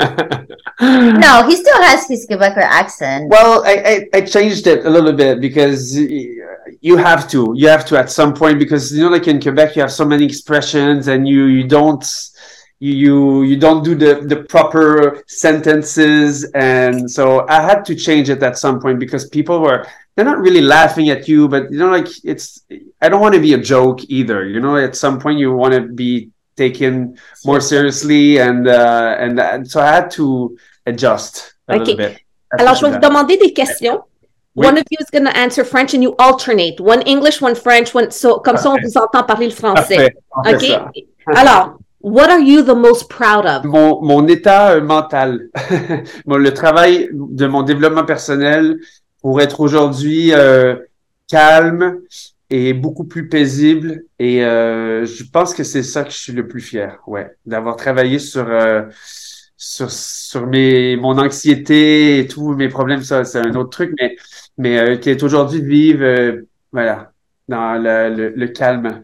No, he still has his Quebecer accent. Well, I, I, I changed it a little bit because you have to. You have to at some point, because, you know, like in Quebec, you have so many expressions and you, you don't... you you don't do the the proper sentences, and so I had to change it at some point because people were, they're not really laughing at you, but you know, like, it's, I don't want to be a joke either, you know. At some point you want to be taken more seriously, and uh and, and so I had to adjust a okay. little bit. Alors je vais vous demander des questions. Oui. One of you is going to answer French and you alternate, one English, one French, one, so comme ça on vous entend parler le français. OK? Alors, what are you the most proud of? Mon, mon état euh, mental. Bon, le travail de mon développement personnel pour être aujourd'hui euh, calme et beaucoup plus paisible. Et euh, je pense que c'est ça que je suis le plus fier. Ouais, d'avoir travaillé sur euh, sur sur mes mon anxiété et tous mes problèmes. Ça, c'est un autre truc, mais mais euh, qui est aujourd'hui de vivre, euh, voilà. No, le, le, le calme.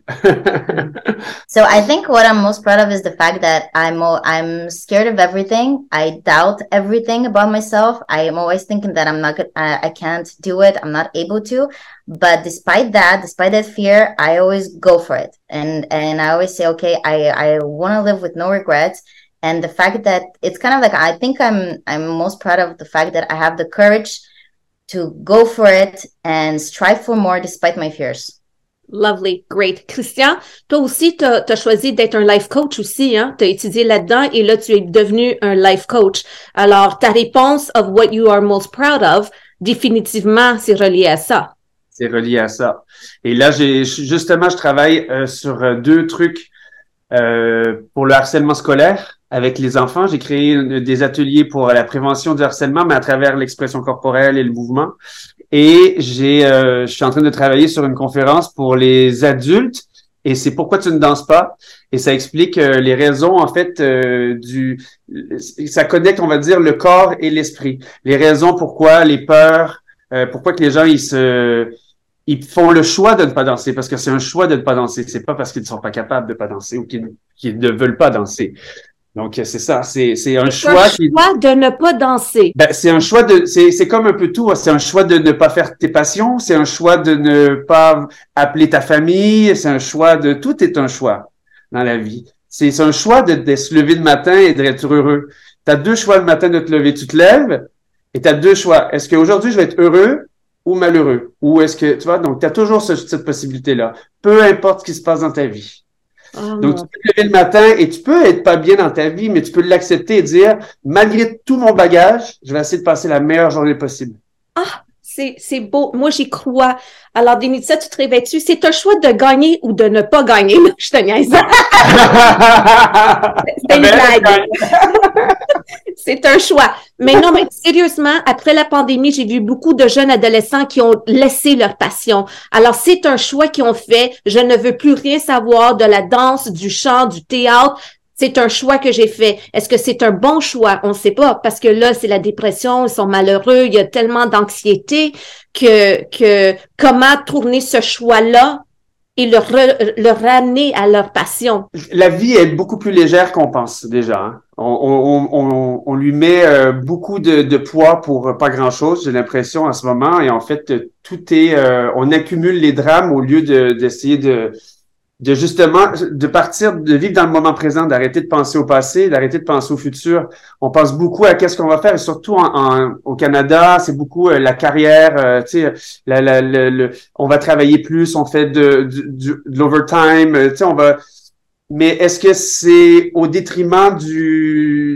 So I think what I'm most proud of is the fact that I'm I'm scared of everything. I doubt everything about myself. I am always thinking that I'm not good, I, I can't do it. I'm not able to. But despite that, despite that fear, I always go for it. And and I always say, okay, I I want to live with no regrets. And the fact that it's kind of like, I think I'm I'm most proud of the fact that I have the courage to go for it and strive for more despite my fears. Lovely, great. Christian, toi aussi, tu as choisi d'être un life coach aussi, hein? Tu as étudié là-dedans et là, tu es devenu un life coach. Alors, ta réponse of what you are most proud of, définitivement, c'est relié à ça. C'est relié à ça. Et là, j'ai justement, je travaille euh, sur euh, deux trucs euh, pour le harcèlement scolaire avec les enfants. J'ai créé une, des ateliers pour la prévention du harcèlement, mais à travers l'expression corporelle et le mouvement. Et j'ai, euh, je suis en train de travailler sur une conférence pour les adultes, et c'est pourquoi tu ne danses pas. Et ça explique euh, les raisons, en fait, euh, du, ça connecte, on va dire, le corps et l'esprit. Les raisons pourquoi les peurs, euh, pourquoi que les gens ils se, ils font le choix de ne pas danser, parce que c'est un choix de ne pas danser. C'est pas parce qu'ils ne sont pas capables de pas danser ou qu'ils, qu'ils ne veulent pas danser. Donc, c'est ça, c'est, c'est un choix. Un qui... choix de ne pas danser. Ben, c'est un choix de, c'est, c'est comme un peu tout. C'est un choix de ne pas faire tes passions. C'est un choix de ne pas appeler ta famille. C'est un choix de, tout est un choix dans la vie. C'est, c'est un choix de, de se lever le matin et d'être heureux. T'as deux choix le matin de te lever. Tu te lèves et t'as deux choix. Est-ce qu'aujourd'hui, je vais être heureux ou malheureux? Ou est-ce que, tu vois, donc, t'as toujours ce, cette possibilité-là. Peu importe ce qui se passe dans ta vie. Oh. Donc, tu peux te lever le matin et tu peux être pas bien dans ta vie, mais tu peux l'accepter et dire, malgré tout mon bagage, je vais essayer de passer la meilleure journée possible. Ah, c'est, c'est beau. Moi, j'y crois. Alors, Denitza, tu te réveilles-tu? C'est un choix de gagner ou de ne pas gagner. Je te niaise. C'est une blague. C'est un choix. Mais non, mais sérieusement, après la pandémie, j'ai vu beaucoup de jeunes adolescents qui ont laissé leur passion. Alors, c'est un choix qu'ils ont fait. Je ne veux plus rien savoir de la danse, du chant, du théâtre. C'est un choix que j'ai fait. Est-ce que c'est un bon choix? On ne sait pas, parce que là, c'est la dépression, ils sont malheureux, il y a tellement d'anxiété que, que comment tourner ce choix-là et le, re, le ramener à leur passion. La vie est beaucoup plus légère qu'on pense déjà. Hein. On, on, on, on lui met euh, beaucoup de, de poids pour pas grand-chose, j'ai l'impression en ce moment. Et en fait, tout est, euh, on accumule les drames au lieu de, d'essayer de, de justement, de partir, de vivre dans le moment présent, d'arrêter de penser au passé, d'arrêter de penser au futur. On pense beaucoup à qu'est-ce qu'on va faire, et surtout en, en, au Canada, c'est beaucoup euh, la carrière, euh, tu sais, la, la, la, le, on va travailler plus, on fait de, de, de, de l'overtime, tu sais, on va... Mais est-ce que c'est au détriment du, du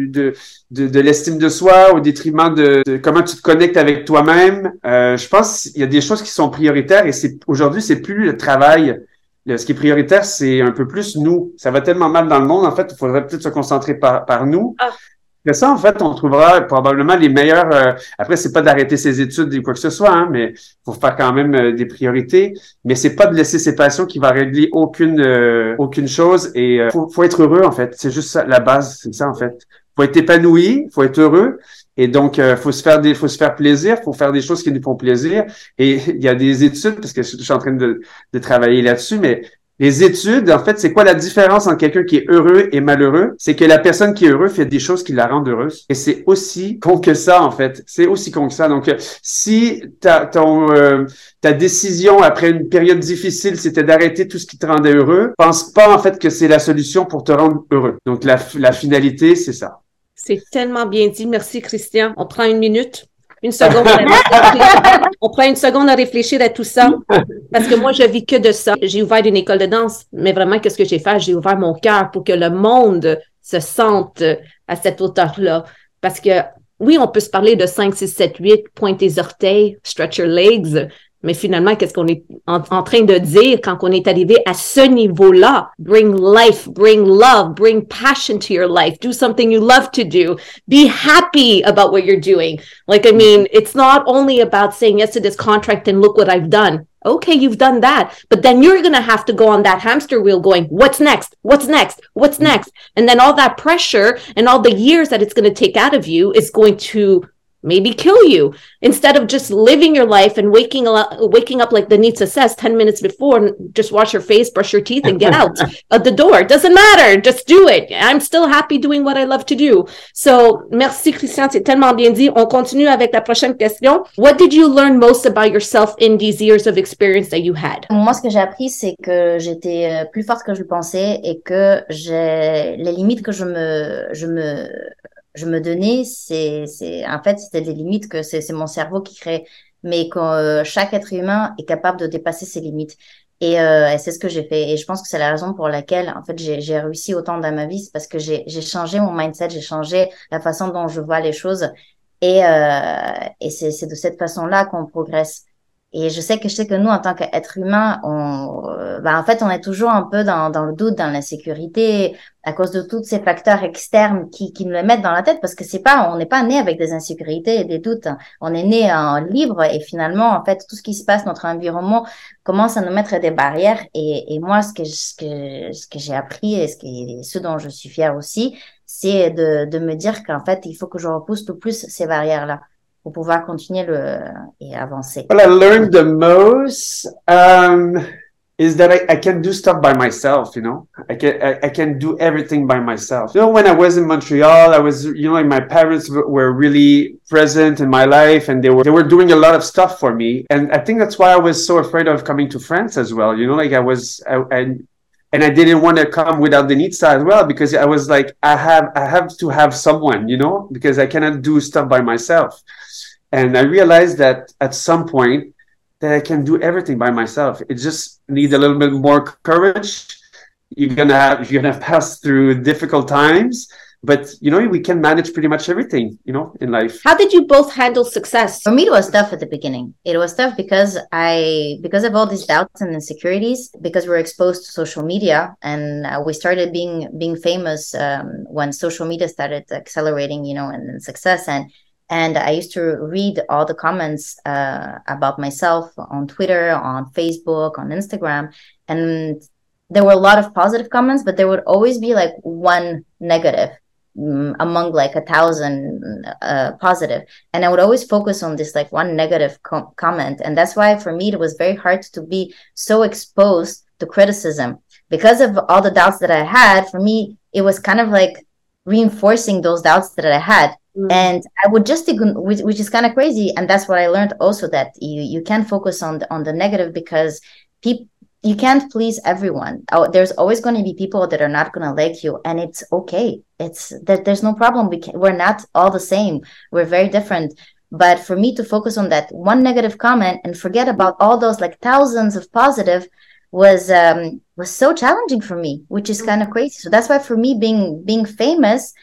de, de, de l'estime de soi au détriment de, de comment tu te connectes avec toi-même. Euh, je pense qu'il y a des choses qui sont prioritaires et c'est aujourd'hui, c'est plus le travail. Le, ce qui est prioritaire, c'est un peu plus nous. Ça va tellement mal dans le monde, en fait, il faudrait peut-être se concentrer par, par nous. Ah. Mais ça, en fait, on trouvera probablement les meilleurs. Euh, après, c'est pas d'arrêter ses études ou quoi que ce soit, hein, mais faut faire quand même euh, des priorités. Mais c'est pas de laisser ses passions qui va régler aucune euh, aucune chose. Et euh, faut, faut être heureux, en fait. C'est juste ça, la base, c'est ça, en fait. Faut être épanoui, faut être heureux. Et donc, euh, faut se faire des, faut se faire plaisir, faut faire des choses qui nous font plaisir. Et il y a des études, parce que je suis en train de, de travailler là-dessus, mais les études, en fait, c'est quoi la différence entre quelqu'un qui est heureux et malheureux? C'est que la personne qui est heureuse fait des choses qui la rendent heureuse. Et c'est aussi con que ça, en fait. C'est aussi con que ça. Donc, si ta, ton, euh, ta décision après une période difficile, c'était d'arrêter tout ce qui te rendait heureux, pense pas, en fait, que c'est la solution pour te rendre heureux. Donc, la, la finalité, c'est ça. C'est tellement bien dit. Merci, Christian. On prend une minute. Une seconde à réfléchir. On prend une seconde à réfléchir à tout ça. Parce que moi, je vis que de ça. J'ai ouvert une école de danse, mais vraiment, qu'est-ce que j'ai fait? J'ai ouvert mon cœur pour que le monde se sente à cette hauteur-là. Parce que, oui, on peut se parler de cinq, six, sept, huit, pointe tes orteils, stretch your legs. Mais finalement, qu'est-ce qu'on est en, en train de dire quand on est arrivé à ce niveau-là? Bring life, bring love, bring passion to your life. Do something you love to do. Be happy about what you're doing. Like, I mean, it's not only about saying yes to this contract and look what I've done. Okay, you've done that. But then you're going to have to go on that hamster wheel going, what's next? What's next? What's next? And then all that pressure and all the years that it's going to take out of you is going to maybe kill you, instead of just living your life and waking up, waking up like Danitza says, ten minutes before, and just wash your face, brush your teeth, and get out of the door. It doesn't matter. Just do it. I'm still happy doing what I love to do. So, merci, Christian. C'est tellement bien dit. On continue avec la prochaine question. What did you learn most about yourself in these years of experience that you had? Moi, ce que j'ai appris, c'est que j'étais plus forte que je le pensais et que j'ai les limites que je me, je me, je me donnais, c'est, c'est, en fait, c'était des limites que c'est, c'est mon cerveau qui crée, mais que euh, chaque être humain est capable de dépasser ses limites. Et, euh, et c'est ce que j'ai fait. Et je pense que c'est la raison pour laquelle, en fait, j'ai, j'ai réussi autant dans ma vie, c'est parce que j'ai, j'ai changé mon mindset, j'ai changé la façon dont je vois les choses. Et, euh, et c'est, c'est de cette façon-là qu'on progresse. Et je sais que je sais que nous, en tant qu'être humain, on, euh, bah, en fait, on est toujours un peu dans, dans le doute, dans l'insécurité, à cause de tous ces facteurs externes qui, qui nous le mettent dans la tête, parce que c'est pas, on n'est pas né avec des insécurités et des doutes. On est né en libre et finalement, en fait, tout ce qui se passe, notre environnement commence à nous mettre des barrières. Et, et moi, ce que, ce que, ce que j'ai appris et ce, qui, ce dont je suis fière aussi, c'est de, de me dire qu'en fait, il faut que je repousse tout plus ces barrières-là pour pouvoir continuer le, et avancer. What I learned the most um, is that I, I can do stuff by myself, you know? I can, I, I can do everything by myself. You know, when I was in Montreal, I was, you know, like my parents were really present in my life and they were, they were doing a lot of stuff for me. And I think that's why I was so afraid of coming to France as well. You know, like I was, I, I And I didn't want to come without Danitza as well, because I was like, I have, I have to have someone, you know, because I cannot do stuff by myself. And I realized that at some point that I can do everything by myself. It just needs a little bit more courage. You're going to have, you're going to pass through difficult times, but you know, we can manage pretty much everything, you know, in life. How did you both handle success? For me, it was tough at the beginning. It was tough because I, because of all these doubts and insecurities, because we were exposed to social media, and uh, we started being, being famous um, when social media started accelerating, you know, and, and success. And, and I used to read all the comments uh, about myself on Twitter, on Facebook, on Instagram. And there were a lot of positive comments, but there would always be like one negative among like a thousand uh, positive. And I would always focus on this like one negative com- comment. And that's why for me, it was very hard to be so exposed to criticism. Because of all the doubts that I had, for me, it was kind of like reinforcing those doubts that I had. Mm. And I would just, which, which is kind of crazy. And that's what I learned also, that you, you can't focus on the, on the negative, because people, you can't please everyone. Oh, there's always going to be people that are not going to like you, and it's okay. It's that there's no problem. We can, we're not all the same. We're very different. But for me to focus on that one negative comment and forget about all those like thousands of positive was um, was so challenging for me, which is kind of crazy. So that's why for me, being being famous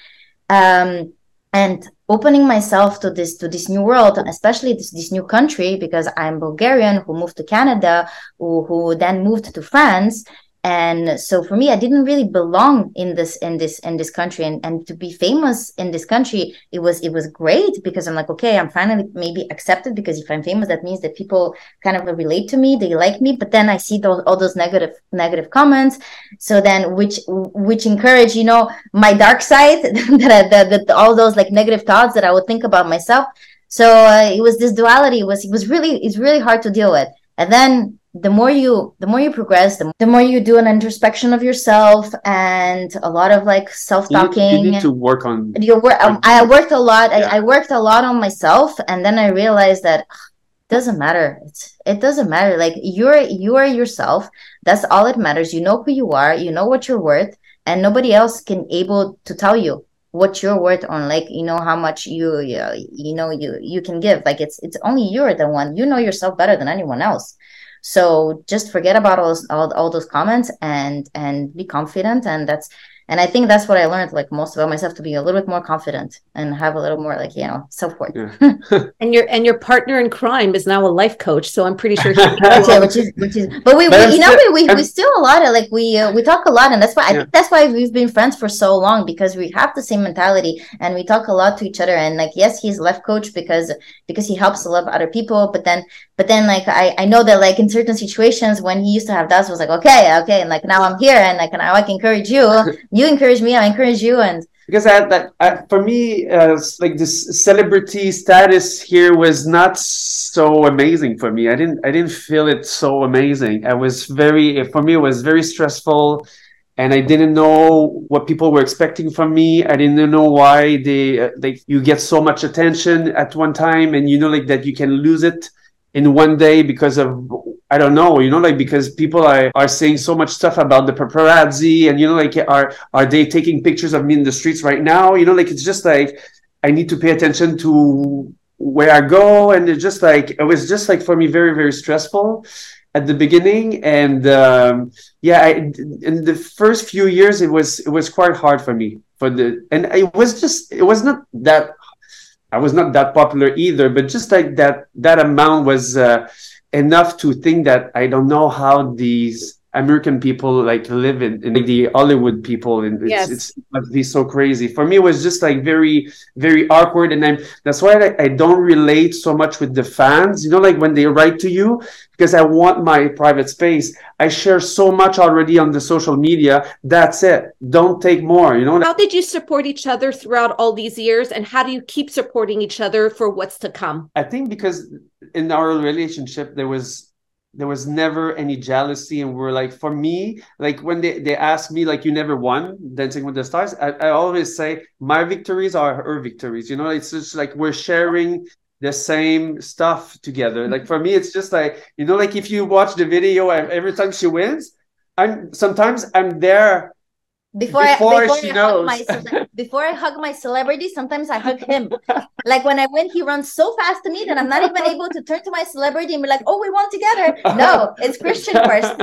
Um, and opening myself to this to this new world, especially this, this new country, because I'm Bulgarian who moved to Canada, who, who then moved to France. And so for me, I didn't really belong in this in this in this country, and, and to be famous in this country, it was it was great, because I'm like, okay, I'm finally maybe accepted, because if I'm famous, that means that people kind of relate to me, they like me. But then I see those all those negative negative comments, so then which which encourage, you know, my dark side, that, that that all those like negative thoughts that I would think about myself. So uh, it was this duality. It was it was really it's really hard to deal with, and then. The more you, the more you progress, the, the more you do an introspection of yourself, and a lot of like self-talking. You need, you need to work on. You work. Um, I worked a lot. Yeah. I, I worked a lot on myself, and then I realized that ugh, it doesn't matter. It's, it doesn't matter. Like you're, you are yourself. That's all that matters. You know who you are. You know what you're worth, and nobody else can able to tell you what you're worth on, like, you know, how much you, you, you know, you, you can give. Like it's, it's only you're the one. You know yourself better than anyone else. So just forget about all those, all, all those comments, and and be confident. And that's and I think that's what I learned, like most about myself, to be a little bit more confident and have a little more like, you know, self-worth. Yeah. and your and your partner in crime is now a life coach, so I'm pretty sure she okay, which is which is but we, but we you know still, we, we we still a lot of like we uh, we talk a lot, and that's why I yeah. think that's why we've been friends for so long, because we have the same mentality and we talk a lot to each other. And like, yes, he's a life coach because because he helps a lot of other people, but then but then like I, I know that like in certain situations when he used to have doubts, was like, okay, okay, and like now I'm here, and like now I can encourage you. You encourage me, I encourage you. And because I, that I, for me, uh, like this celebrity status here was not so amazing for me. I didn't I didn't feel it so amazing. I was very for me it was very stressful, and I didn't know what people were expecting from me. I didn't know why they uh, like you get so much attention at one time, and you know like that you can lose it in one day because of, I don't know, you know, like because people are, are saying so much stuff about the paparazzi, and, you know, like, are are they taking pictures of me in the streets right now? You know, like, it's just like, I need to pay attention to where I go. And it's just like, it was just like, for me, very, very stressful at the beginning. And um, yeah, I, in the first few years, it was, it was quite hard for me for the, and it was just, it was not that I was not that popular either, but just like that, that amount was uh, enough to think that I don't know how these American people like live in, in like the Hollywood people. And it's, yes. it's, it must be so crazy. For me, it was just like very, very awkward. And I'm, that's why I, I don't relate so much with the fans, you know, like when they write to you, because I want my private space. I share so much already on the social media. That's it. Don't take more, you know. How did you support each other throughout all these years? And how do you keep supporting each other for what's to come? I think because in our relationship, there was there was never any jealousy. And we're like, for me, like when they, they ask me, like, you never won Dancing with the Stars, I, I always say my victories are her victories. You know, it's just like we're sharing the same stuff together. Like for me, it's just like, you know, like if you watch the video, every time she wins, I'm sometimes I'm there before, before, I, before she I knows. Hug my, before I hug my celebrity, sometimes I hug him. Like when I win, he runs so fast to me that I'm not even able to turn to my celebrity and be like, oh, we won together. No, it's Christian first.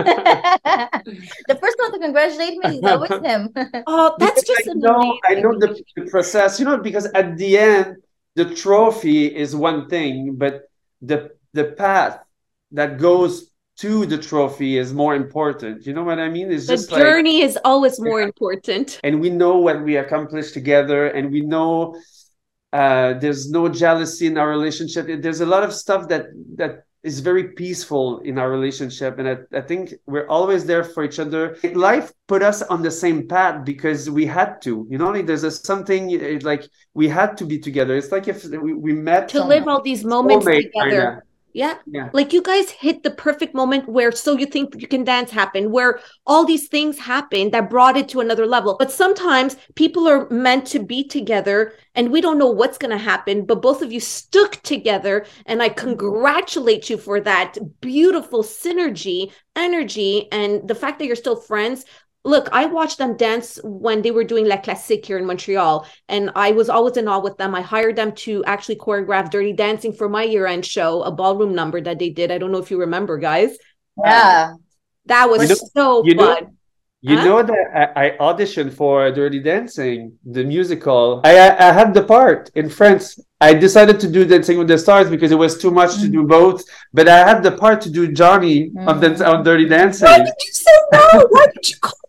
The first one to congratulate me is always him. Oh, that's just I know, I know the, the process, you know, because at the end, the trophy is one thing, but the the path that goes to the trophy is more important. You know what I mean? It's the just the journey like, is always more yeah. important. And we know what we accomplished together, and we know uh, there's no jealousy in our relationship. There's a lot of stuff that that is very peaceful in our relationship, and I, I think we're always there for each other. Life put us on the same path because we had to, you know, like there's a something like we had to be together. It's like if we, we met to live all these moments together. Kinda. Yeah. yeah. Like you guys hit the perfect moment where So You Think You Can Dance happened, where all these things happened that brought it to another level. But sometimes people are meant to be together and we don't know what's going to happen, but both of you stuck together. And I congratulate you for that beautiful synergy, energy, and the fact that you're still friends. Look, I watched them dance when they were doing La Classique here in Montreal, and I was always in awe with them. I hired them to actually choreograph Dirty Dancing for my year-end show, a ballroom number that they did. I don't know if you remember, guys. Yeah. That was you know, so you fun. Know, You Huh? know that I, I auditioned for Dirty Dancing, the musical. I, I I had the part in France. I decided to do Dancing with the Stars because it was too much to do both. But I had the part to do Johnny on, Dan- on Dirty Why Dancing. did you say no? Why did you call?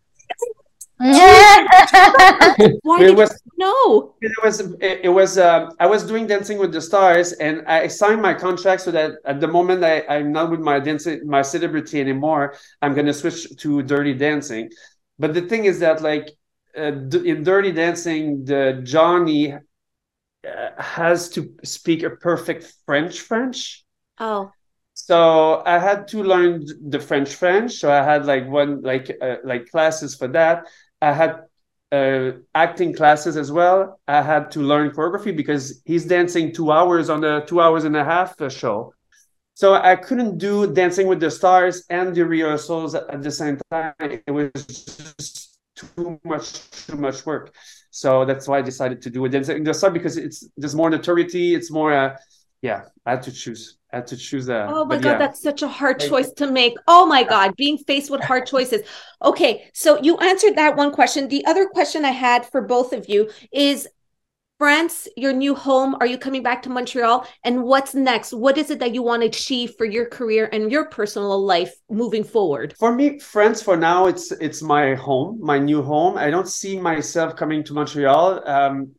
Why It did was you no? it was it, it was um, I was doing Dancing with the Stars, and I signed my contract so that at the moment I, I'm not with my dancing my celebrity anymore, I'm gonna switch to Dirty Dancing. But the thing is that like uh, d- in Dirty Dancing, the Johnny uh, has to speak a perfect French French. Oh, So I had to learn the French French. So I had like one like uh, like classes for that. I had uh, acting classes as well. I had to learn choreography because he's dancing two hours on a two hours and a half uh, show. So I couldn't do Dancing with the Stars and the rehearsals at the same time. It was just too much, too much work. So that's why I decided to do it Dancing with the Stars because it's there's more notoriety. It's more, uh, yeah. I had to choose. I had to choose that. oh my But God, yeah, that's such a hard like, choice to make. Oh my God, being faced with hard choices. Okay, so you answered that one question. The other question I had for both of you is France, your new home. Are you coming back to Montreal? And what's next? What is it that you want to achieve for your career and your personal life moving forward? for me, France for now, it's it's my home, my new home. I don't see myself coming to Montreal. Um,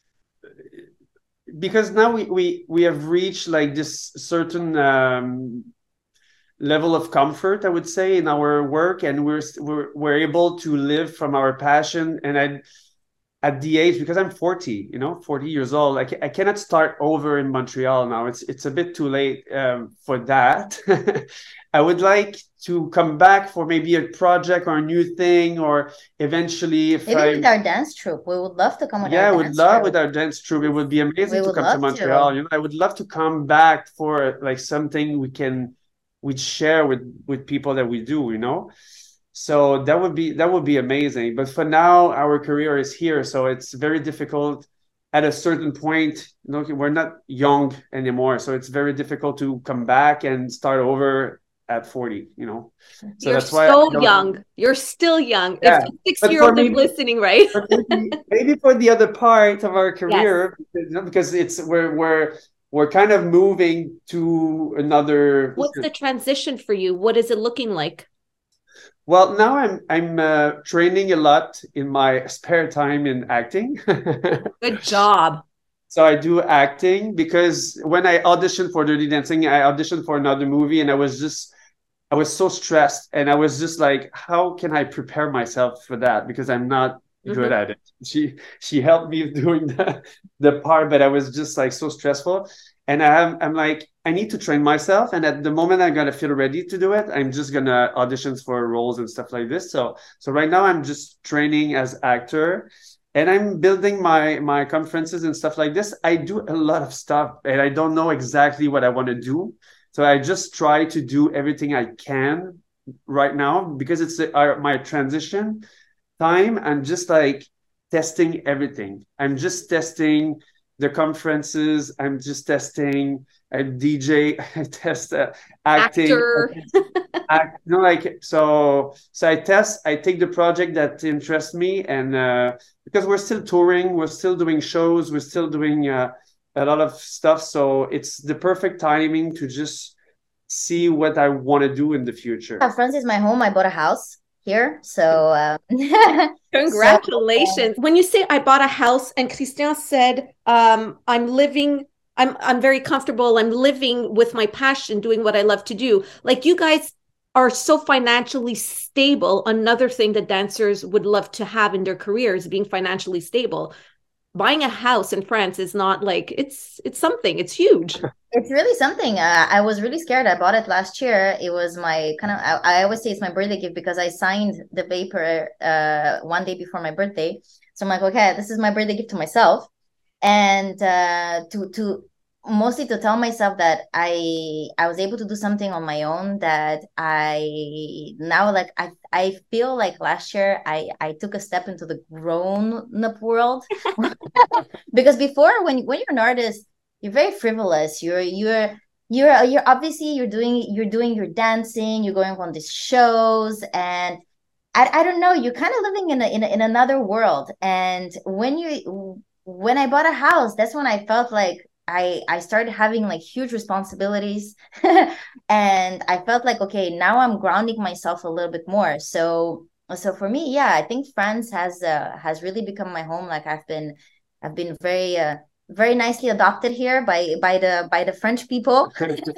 because now we, we we have reached like this certain um, level of comfort, I would say, in our work, and we're we're we're able to live from our passion. And I, at the age, because I'm forty, you know, forty years old, I, ca- I cannot start over in Montreal now. It's it's a bit too late um, for that. I would like to come back for maybe a project or a new thing, or eventually if Maybe I with our dance troupe. We would love to come with yeah, I our would dance love troupe. with our dance troupe. It would be We amazing to would come to love Montreal. to. You know, I would love to come back for like something we can we share with with people that we do. You know, so that would be that would be amazing. But for now, our career is here, so it's very difficult. At a certain point, you know, we're not young anymore, so it's very difficult to come back and start over at forty. You know, so You're that's why I so don't. young. You're still young. Yeah, If a but for six-year-old is me, listening, right? but maybe, maybe for the other part of our Yes. career, you know, because it's we're we're we're kind of moving to another. What's the transition for you? What is it looking like? Well, now I'm I'm uh, training a lot in my spare time in acting. Good job. So I do acting because when I auditioned for Dirty Dancing, I auditioned for another movie, and I was just I was so stressed, and I was just like, how can I prepare myself for that? Because I'm not good Mhm. at it. She she helped me doing the the part, but I was just like so stressful. And I'm I'm like, I need to train myself. And at the moment I'm gonna feel ready to do it, I'm just gonna auditions for roles and stuff like this. So so right now I'm just training as actor, and I'm building my my conferences and stuff like this. I do a lot of stuff, and I don't know exactly what I want to do. So I just try to do everything I can right now because it's the, uh, my transition time. I'm just like testing everything. I'm just testing the conferences. I'm just testing a D J. I test uh, acting. Actor. Act, you know, like so. So I test. I take the project that interests me, and uh, because we're still touring, we're still doing shows, we're still doing uh, a lot of stuff. So it's the perfect timing to just see what I want to do in the future. Yeah, France is my home. I bought a house here, so um, Congratulations. So, When you say I bought a house and Christian said, um, I'm living, I'm I'm very comfortable. I'm living with my passion, doing what I love to do. Like you guys are so financially stable. Another thing that dancers would love to have in their careers, being financially stable. Buying a house in France is not like it's it's something. It's huge. it's really something. Uh, I was really scared. I bought it last year. It was my kind of, I, I always say it's my birthday gift because I signed the paper uh, one day before my birthday. So I'm like, okay, this is my birthday gift to myself. And uh, to, to, mostly to tell myself that I I was able to do something on my own that I now like I I feel like last year I I took a step into the grown up world because before when when you're an artist you're very frivolous, you're you're you're you're obviously you're doing you're doing your dancing, you're going on these shows, and I, I don't know, you're kind of living in a, in a, in another world. And when you when I bought a house, that's when I felt like I I started having like huge responsibilities. And I felt like, okay, now I'm grounding myself a little bit more. So so for me, yeah, I think France has uh, has really become my home. Like I've been I've been very uh, very nicely adopted here by by the by the French people.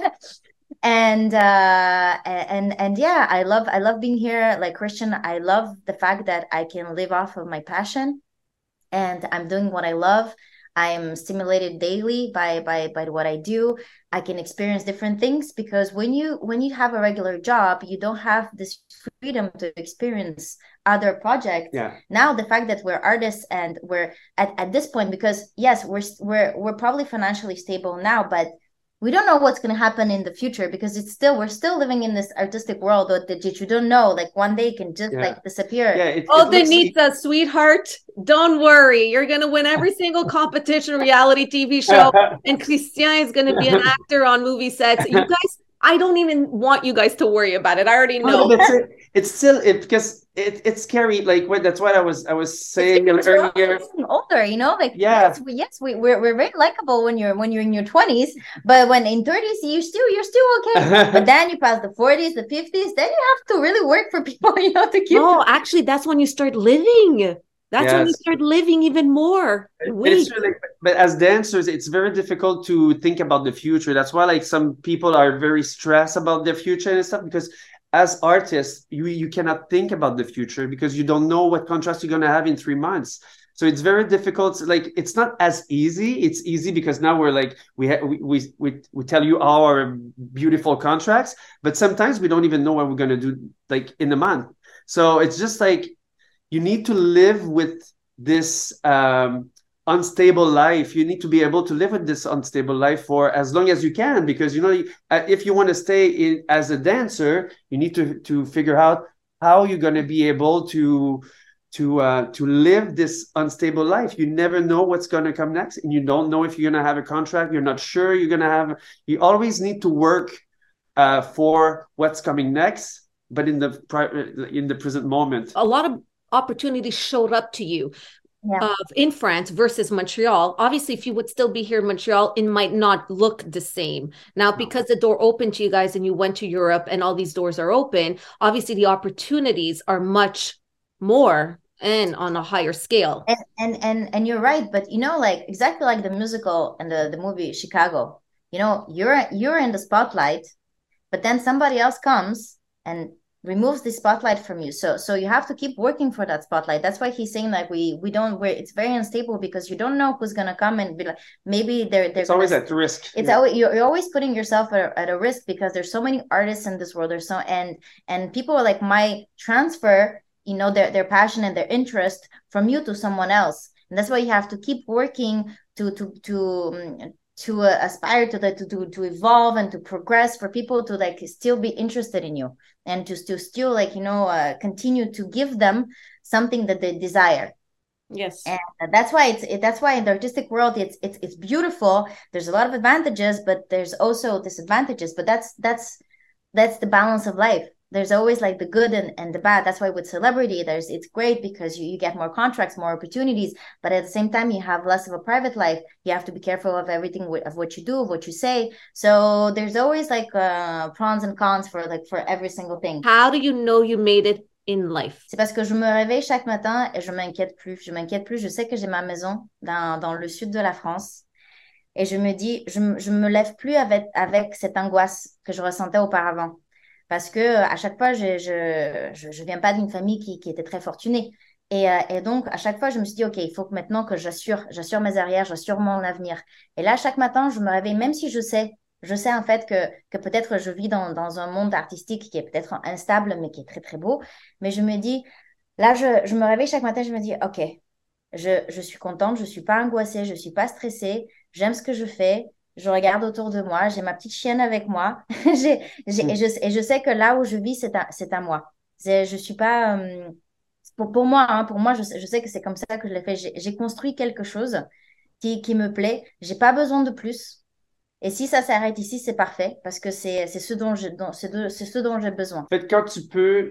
And uh and and yeah, I love I love being here. Like Christian, I love the fact that I can live off of my passion, and I'm doing what I love. I am stimulated daily by by by what I do. I can experience different things, because when you when you have a regular job, you don't have this freedom to experience other projects. Yeah. Now the fact that we're artists and we're at, at this point, because yes, we're we're we're probably financially stable now, but we don't know what's going to happen in the future, because it's still we're still living in this artistic world that, that you don't know, like one day can just Yeah. like disappear. Yeah, it, Oh, it looks like- Denitza, sweetheart, don't worry. You're going to win every single competition, reality T V show, and Christian is going to be an actor on movie sets. You guys, I don't even want you guys to worry about it. I already know. No, that's it. It's still it because it, it's scary. Like what that's what I was I was saying It's because we're earlier. all getting older, you know, like Yeah. yes, we, yes, we, we're we're very likable when you're when you're in your twenties, but when in thirties, you still you're still okay. But then you pass the forties, the fifties, then you have to really work for people, you know, to keep. No, actually, that's when you start living. That's when you Yes. start living even more. Wait. It's really, but as dancers, it's very difficult to think about the future. That's why, like, some people are very stressed about their future and stuff, because as artists, you you cannot think about the future because you don't know what contracts you're gonna have in three months. So it's very difficult. Like, it's not as easy. It's easy because now we're like we ha- we, we we we tell you all our beautiful contracts, but sometimes we don't even know what we're gonna do like in a month. So it's just like you need to live with this um, unstable life. You need to be able to live with this unstable life for as long as you can, because you know uh, if you want to stay in as a dancer, you need to to figure out how you're going to be able to to uh, to live this unstable life. You never know what's going to come next, and you don't know if you're going to have a contract. You're not sure you're going to have. You always need to work uh, for what's coming next, but in the in the present moment. A lot of opportunities showed up to you Yeah. uh, in France versus Montreal. Obviously, if you would still be here in Montreal, it might not look the same. Now, because the door opened to you guys and you went to Europe and all these doors are open, obviously the opportunities are much more and on a higher scale. And, and and and you're right, but you know, like exactly like the musical and the, the movie Chicago, you know, you're you're in the spotlight, but then somebody else comes and removes the spotlight from you. So so you have to keep working for that spotlight. That's why he's saying like we we don't we're it's very unstable, because you don't know who's gonna come and be like, maybe they're they're It's always gonna, at risk. it's Yeah. always you're, you're always putting yourself at, at a risk, because there's so many artists in this world. There's so and and people like might transfer, you know, their their passion and their interest from you to someone else. And that's why you have to keep working to to to um, to uh, aspire to the to, to to evolve and to progress, for people to like still be interested in you, and to, to still like, you know, uh, continue to give them something that they desire. Yes. And that's why it's it, that's why in the artistic world it's it's it's beautiful. There's a lot of advantages, but there's also disadvantages. But that's that's that's the balance of life. There's always like the good and, and the bad. That's why with celebrity, there's it's great because you, you get more contracts, more opportunities, but at the same time you have less of a private life. You have to be careful of everything of what you do, of what you say. So there's always like uh, pros and cons for like for every single thing. How do you know you made it in life? C'est parce que je me réveille chaque matin et je m'inquiète plus. Je m'inquiète plus. Je sais que j'ai ma maison dans, dans le sud de la France. Et je me dis, je, je me lève plus avec, avec cette angoisse que je ressentais auparavant. Parce que à chaque fois, je je, je, je viens pas d'une famille qui, qui était très fortunée. Et, euh, et donc, à chaque fois, je me suis dit, OK, il faut que maintenant que j'assure, j'assure mes arrières, j'assure mon avenir. Et là, chaque matin, je me réveille, même si je sais, je sais en fait que, que peut-être je vis dans, dans un monde artistique qui est peut-être instable, mais qui est très, très beau. Mais je me dis, là, je, je me réveille chaque matin, je me dis, OK, je, je suis contente, je suis pas angoissée, je suis pas stressée, j'aime ce que je fais. Je regarde autour de moi, j'ai ma petite chienne avec moi, j'ai, j'ai, et, je, et je sais que là où je vis, c'est à, c'est à moi. C'est, je suis pas... Euh, pour, pour moi, hein, pour moi je, je sais que c'est comme ça que je l'ai fait. J'ai, j'ai construit quelque chose qui, qui me plaît. J'ai pas besoin de plus. Et si ça s'arrête ici, c'est parfait, parce que c'est, c'est, ce dont je, dont, c'est, de, c'est ce dont j'ai besoin. En fait, quand tu peux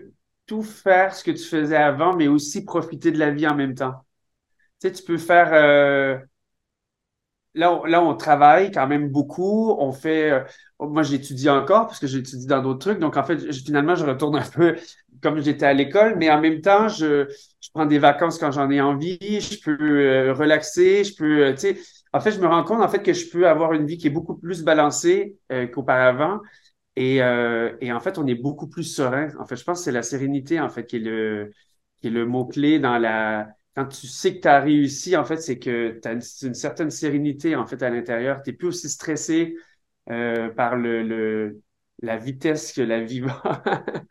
tout faire ce que tu faisais avant, mais aussi profiter de la vie en même temps. Tu sais, tu peux faire... euh, Là, on, là, on travaille quand même beaucoup. On fait, euh, moi, j'étudie encore parce que j'étudie dans d'autres trucs. Donc, en fait, je- finalement, je retourne un peu comme j'étais à l'école, mais en même temps, je, je prends des vacances quand j'en ai envie. Je peux euh, relaxer. Je peux, euh, tu sais, en fait, je me rends compte en fait que je peux avoir une vie qui est beaucoup plus balancée euh, qu'auparavant. Et, euh, et en fait, on est beaucoup plus serein. En fait, je pense que c'est la sérénité, en fait, qui est le, qui est le mot-clé dans la... Quand tu sais que tu as réussi, en fait, c'est que tu as une, une certaine sérénité, en fait, à l'intérieur. Tu n'es plus aussi stressé euh, par le, le, la vitesse que la vie va.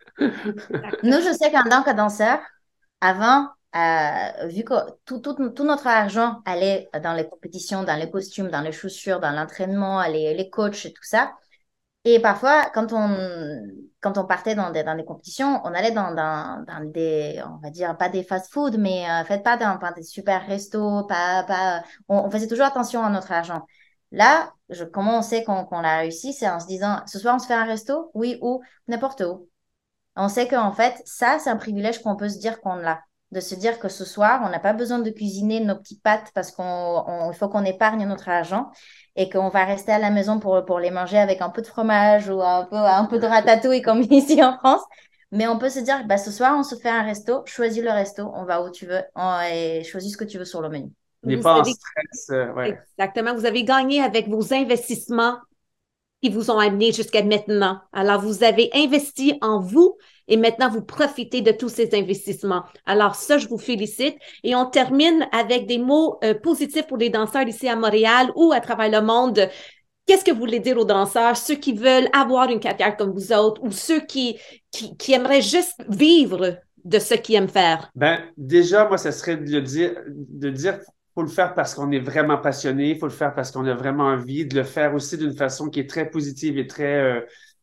Nous, je sais qu'en tant que danseur, avant, euh, vu que tout, tout, tout notre argent allait dans les compétitions, dans les costumes, dans les chaussures, dans l'entraînement, les, les coachs et tout ça. Et parfois, quand on, quand on partait dans des, dans des compétitions, on allait dans, dans, dans des, on va dire, pas des fast-food, mais euh, faites pas dans, dans des super restos, pas, pas, on, on faisait toujours attention à notre argent. Là, je, comment on sait qu'on qu'on l'a réussi, c'est en se disant, ce soir, on se fait un resto, oui, ou n'importe où. On sait qu'en fait, ça, c'est un privilège qu'on peut se dire qu'on l'a. De se dire que ce soir, on n'a pas besoin de cuisiner nos petites pâtes parce qu'on, on- il faut qu'on épargne notre argent et qu'on va rester à la maison pour, pour les manger avec un peu de fromage ou un peu, un peu de ratatouille comme ici en France. Mais on peut se dire, bah, ce soir, on se fait un resto, choisis le resto, on va où tu veux on- et choisis ce que tu veux sur le menu. Tu n'es Vous pas en avez stress. euh, ouais. exactement, vous avez gagné avec vos investissements qui vous ont amené jusqu'à maintenant. Alors, vous avez investi en vous et maintenant, vous profitez de tous ces investissements. Alors, ça, je vous félicite. Et on termine avec des mots euh, positifs pour les danseurs ici à Montréal ou à travers le monde. Qu'est-ce que vous voulez dire aux danseurs, ceux qui veulent avoir une carrière comme vous autres ou ceux qui, qui, qui aimeraient juste vivre de ce qu'ils aiment faire? Ben, déjà, moi, ça serait de le dire, de dire, faut le faire parce qu'on est vraiment passionné, il faut le faire parce qu'on a vraiment envie, de le faire aussi d'une façon qui est très positive et très, euh,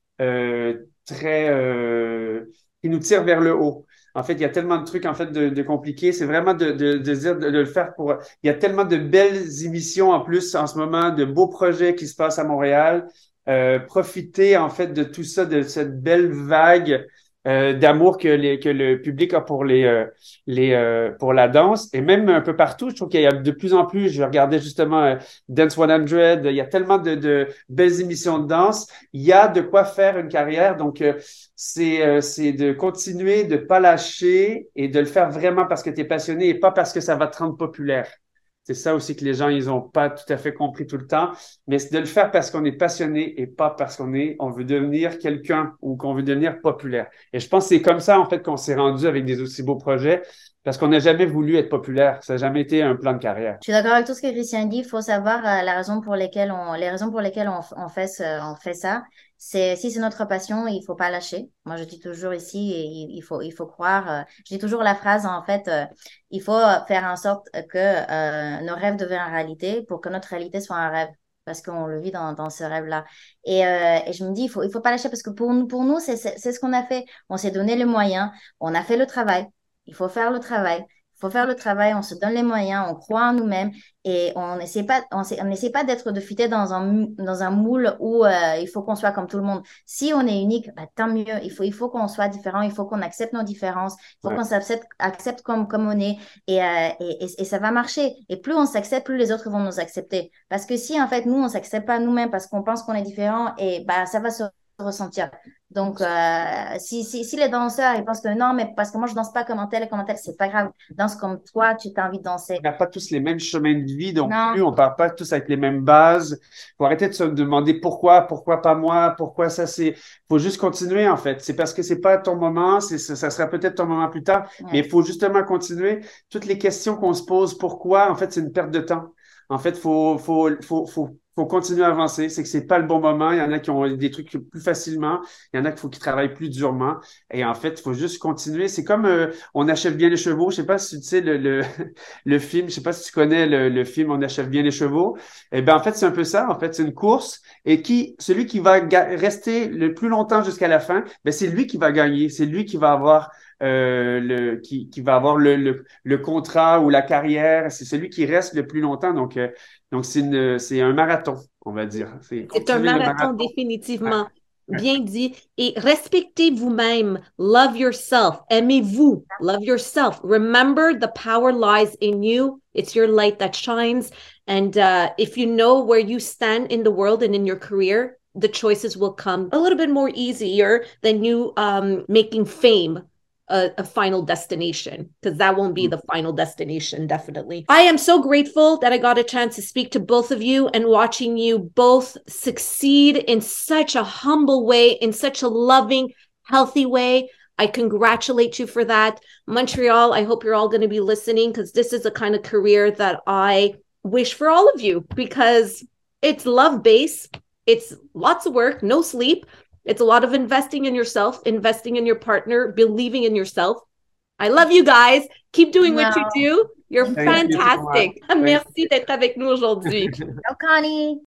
euh, très, euh, qui nous tire vers le haut. En fait, il y a tellement de trucs, en fait, de, de compliqués. C'est vraiment de, de, de dire, de, de le faire pour, il y a tellement de belles émissions en plus en ce moment, de beaux projets qui se passent à Montréal. Euh, profiter, en fait, de tout ça, de cette belle vague euh, d'amour que, les, que le public a pour les, euh, les, euh, pour la danse. Et même un peu partout, je trouve qu'il y a de plus en plus, je regardais justement euh, Dance cent, il y a tellement de, de belles émissions de danse. Il y a de quoi faire une carrière. Donc, euh, c'est, euh, c'est de continuer, de pas lâcher et de le faire vraiment parce que tu es passionné et pas parce que ça va te rendre populaire. C'est ça aussi que les gens, ils ont pas tout à fait compris tout le temps. Mais c'est de le faire parce qu'on est passionné et pas parce qu'on est, on veut devenir quelqu'un ou qu'on veut devenir populaire. Et je pense que c'est comme ça, en fait, qu'on s'est rendu avec des aussi beaux projets parce qu'on n'a jamais voulu être populaire. Ça n'a jamais été un plan de carrière. Je suis d'accord avec tout ce que Christian dit. Il faut savoir euh, la raison pour lesquelles on, les raisons pour lesquelles on, on fait ce- on fait ça. C'est si c'est notre passion, il faut pas lâcher. Moi, je dis toujours ici, et il, il faut il faut croire. euh, je dis toujours la phrase en fait. euh, il faut faire en sorte que euh, nos rêves deviennent réalité pour que notre réalité soit un rêve. Parce qu'on le vit dans, dans ce rêve-là. Et, euh, et je me dis, il faut, il faut pas lâcher parce que pour nous, pour nous, c'est, c'est, c'est ce qu'on a fait. On s'est donné les moyens, on a fait le travail. Il faut faire le travail. Il faut faire le travail, on se donne les moyens, on croit en nous-mêmes et on n'essaie pas, on sait- on n'essaie pas d'être de fitter dans un, mou- dans un moule où euh, il faut qu'on soit comme tout le monde. Si on est unique, bah, tant mieux. Il faut, il faut qu'on soit différent, il faut qu'on accepte nos différences, il faut Ouais. qu'on s'accepte accepte comme, comme on est et, euh, et, et, et ça va marcher. Et plus on s'accepte, plus les autres vont nous accepter. Parce que si en fait nous, on s'accepte pas nous-mêmes parce qu'on pense qu'on est différent, et bah, ça va se ressentir. Donc, euh, si, si, si les danseurs, ils pensent que non, mais parce que moi, je danse pas comme un tel et comme un tel, c'est pas grave. Danse comme toi, tu as envie de danser. On n'a pas tous les mêmes chemins de vie non Non, plus. On part pas tous avec les mêmes bases. Faut arrêter de se demander pourquoi, pourquoi pas moi, pourquoi ça c'est. Faut juste continuer en fait. C'est parce que c'est pas ton moment. C'est ça, ça sera peut-être ton moment plus tard, mais il ouais. faut justement continuer. Toutes les questions qu'on se pose, pourquoi, en fait, c'est une perte de temps. En fait, faut faut faut faut faut continuer à avancer. C'est que c'est pas le bon moment. Il y en a qui ont des trucs plus facilement. Il y en a qu'il faut qu'ils travaillent plus durement. Et en fait, il faut juste continuer. C'est comme euh, on achève bien les chevaux. Je sais pas si tu sais le, le, le film, je sais pas si tu connais le, le film On achève bien les chevaux. Eh ben en fait, c'est un peu ça. En fait, c'est une course et qui celui qui va ga- rester le plus longtemps jusqu'à la fin, ben c'est lui qui va gagner. C'est lui qui va avoir euh, le qui, qui va avoir le, le, le contrat ou la carrière. C'est celui qui reste le plus longtemps. Donc euh, donc c'est une c'est un marathon, on va dire. C'est C'est un continuer le marathon, marathon. Ouais. définitivement. bien dit. Et respectez vous-même. Love yourself. Aimez-vous. Love yourself. Remember, the power lies in you. It's your light that shines. And uh, if you know where you stand in the world and in your career, the choices will come a little bit more easier than you um, making fame A, a final destination, because that won't be the final destination, definitely. I am so grateful that I got a chance to speak to both of you and watching you both succeed in such a humble way, in such a loving, healthy way. I congratulate you for that. Montreal, I hope you're all going to be listening, because this is the kind of career that I wish for all of you, because it's love-based. It's lots of work, no sleep. It's a lot of investing in yourself, investing in your partner, believing in yourself. I love you guys. Keep doing no. what you do. You're Thank fantastic. You so Merci d'être avec nous aujourd'hui. Ciao, Connie.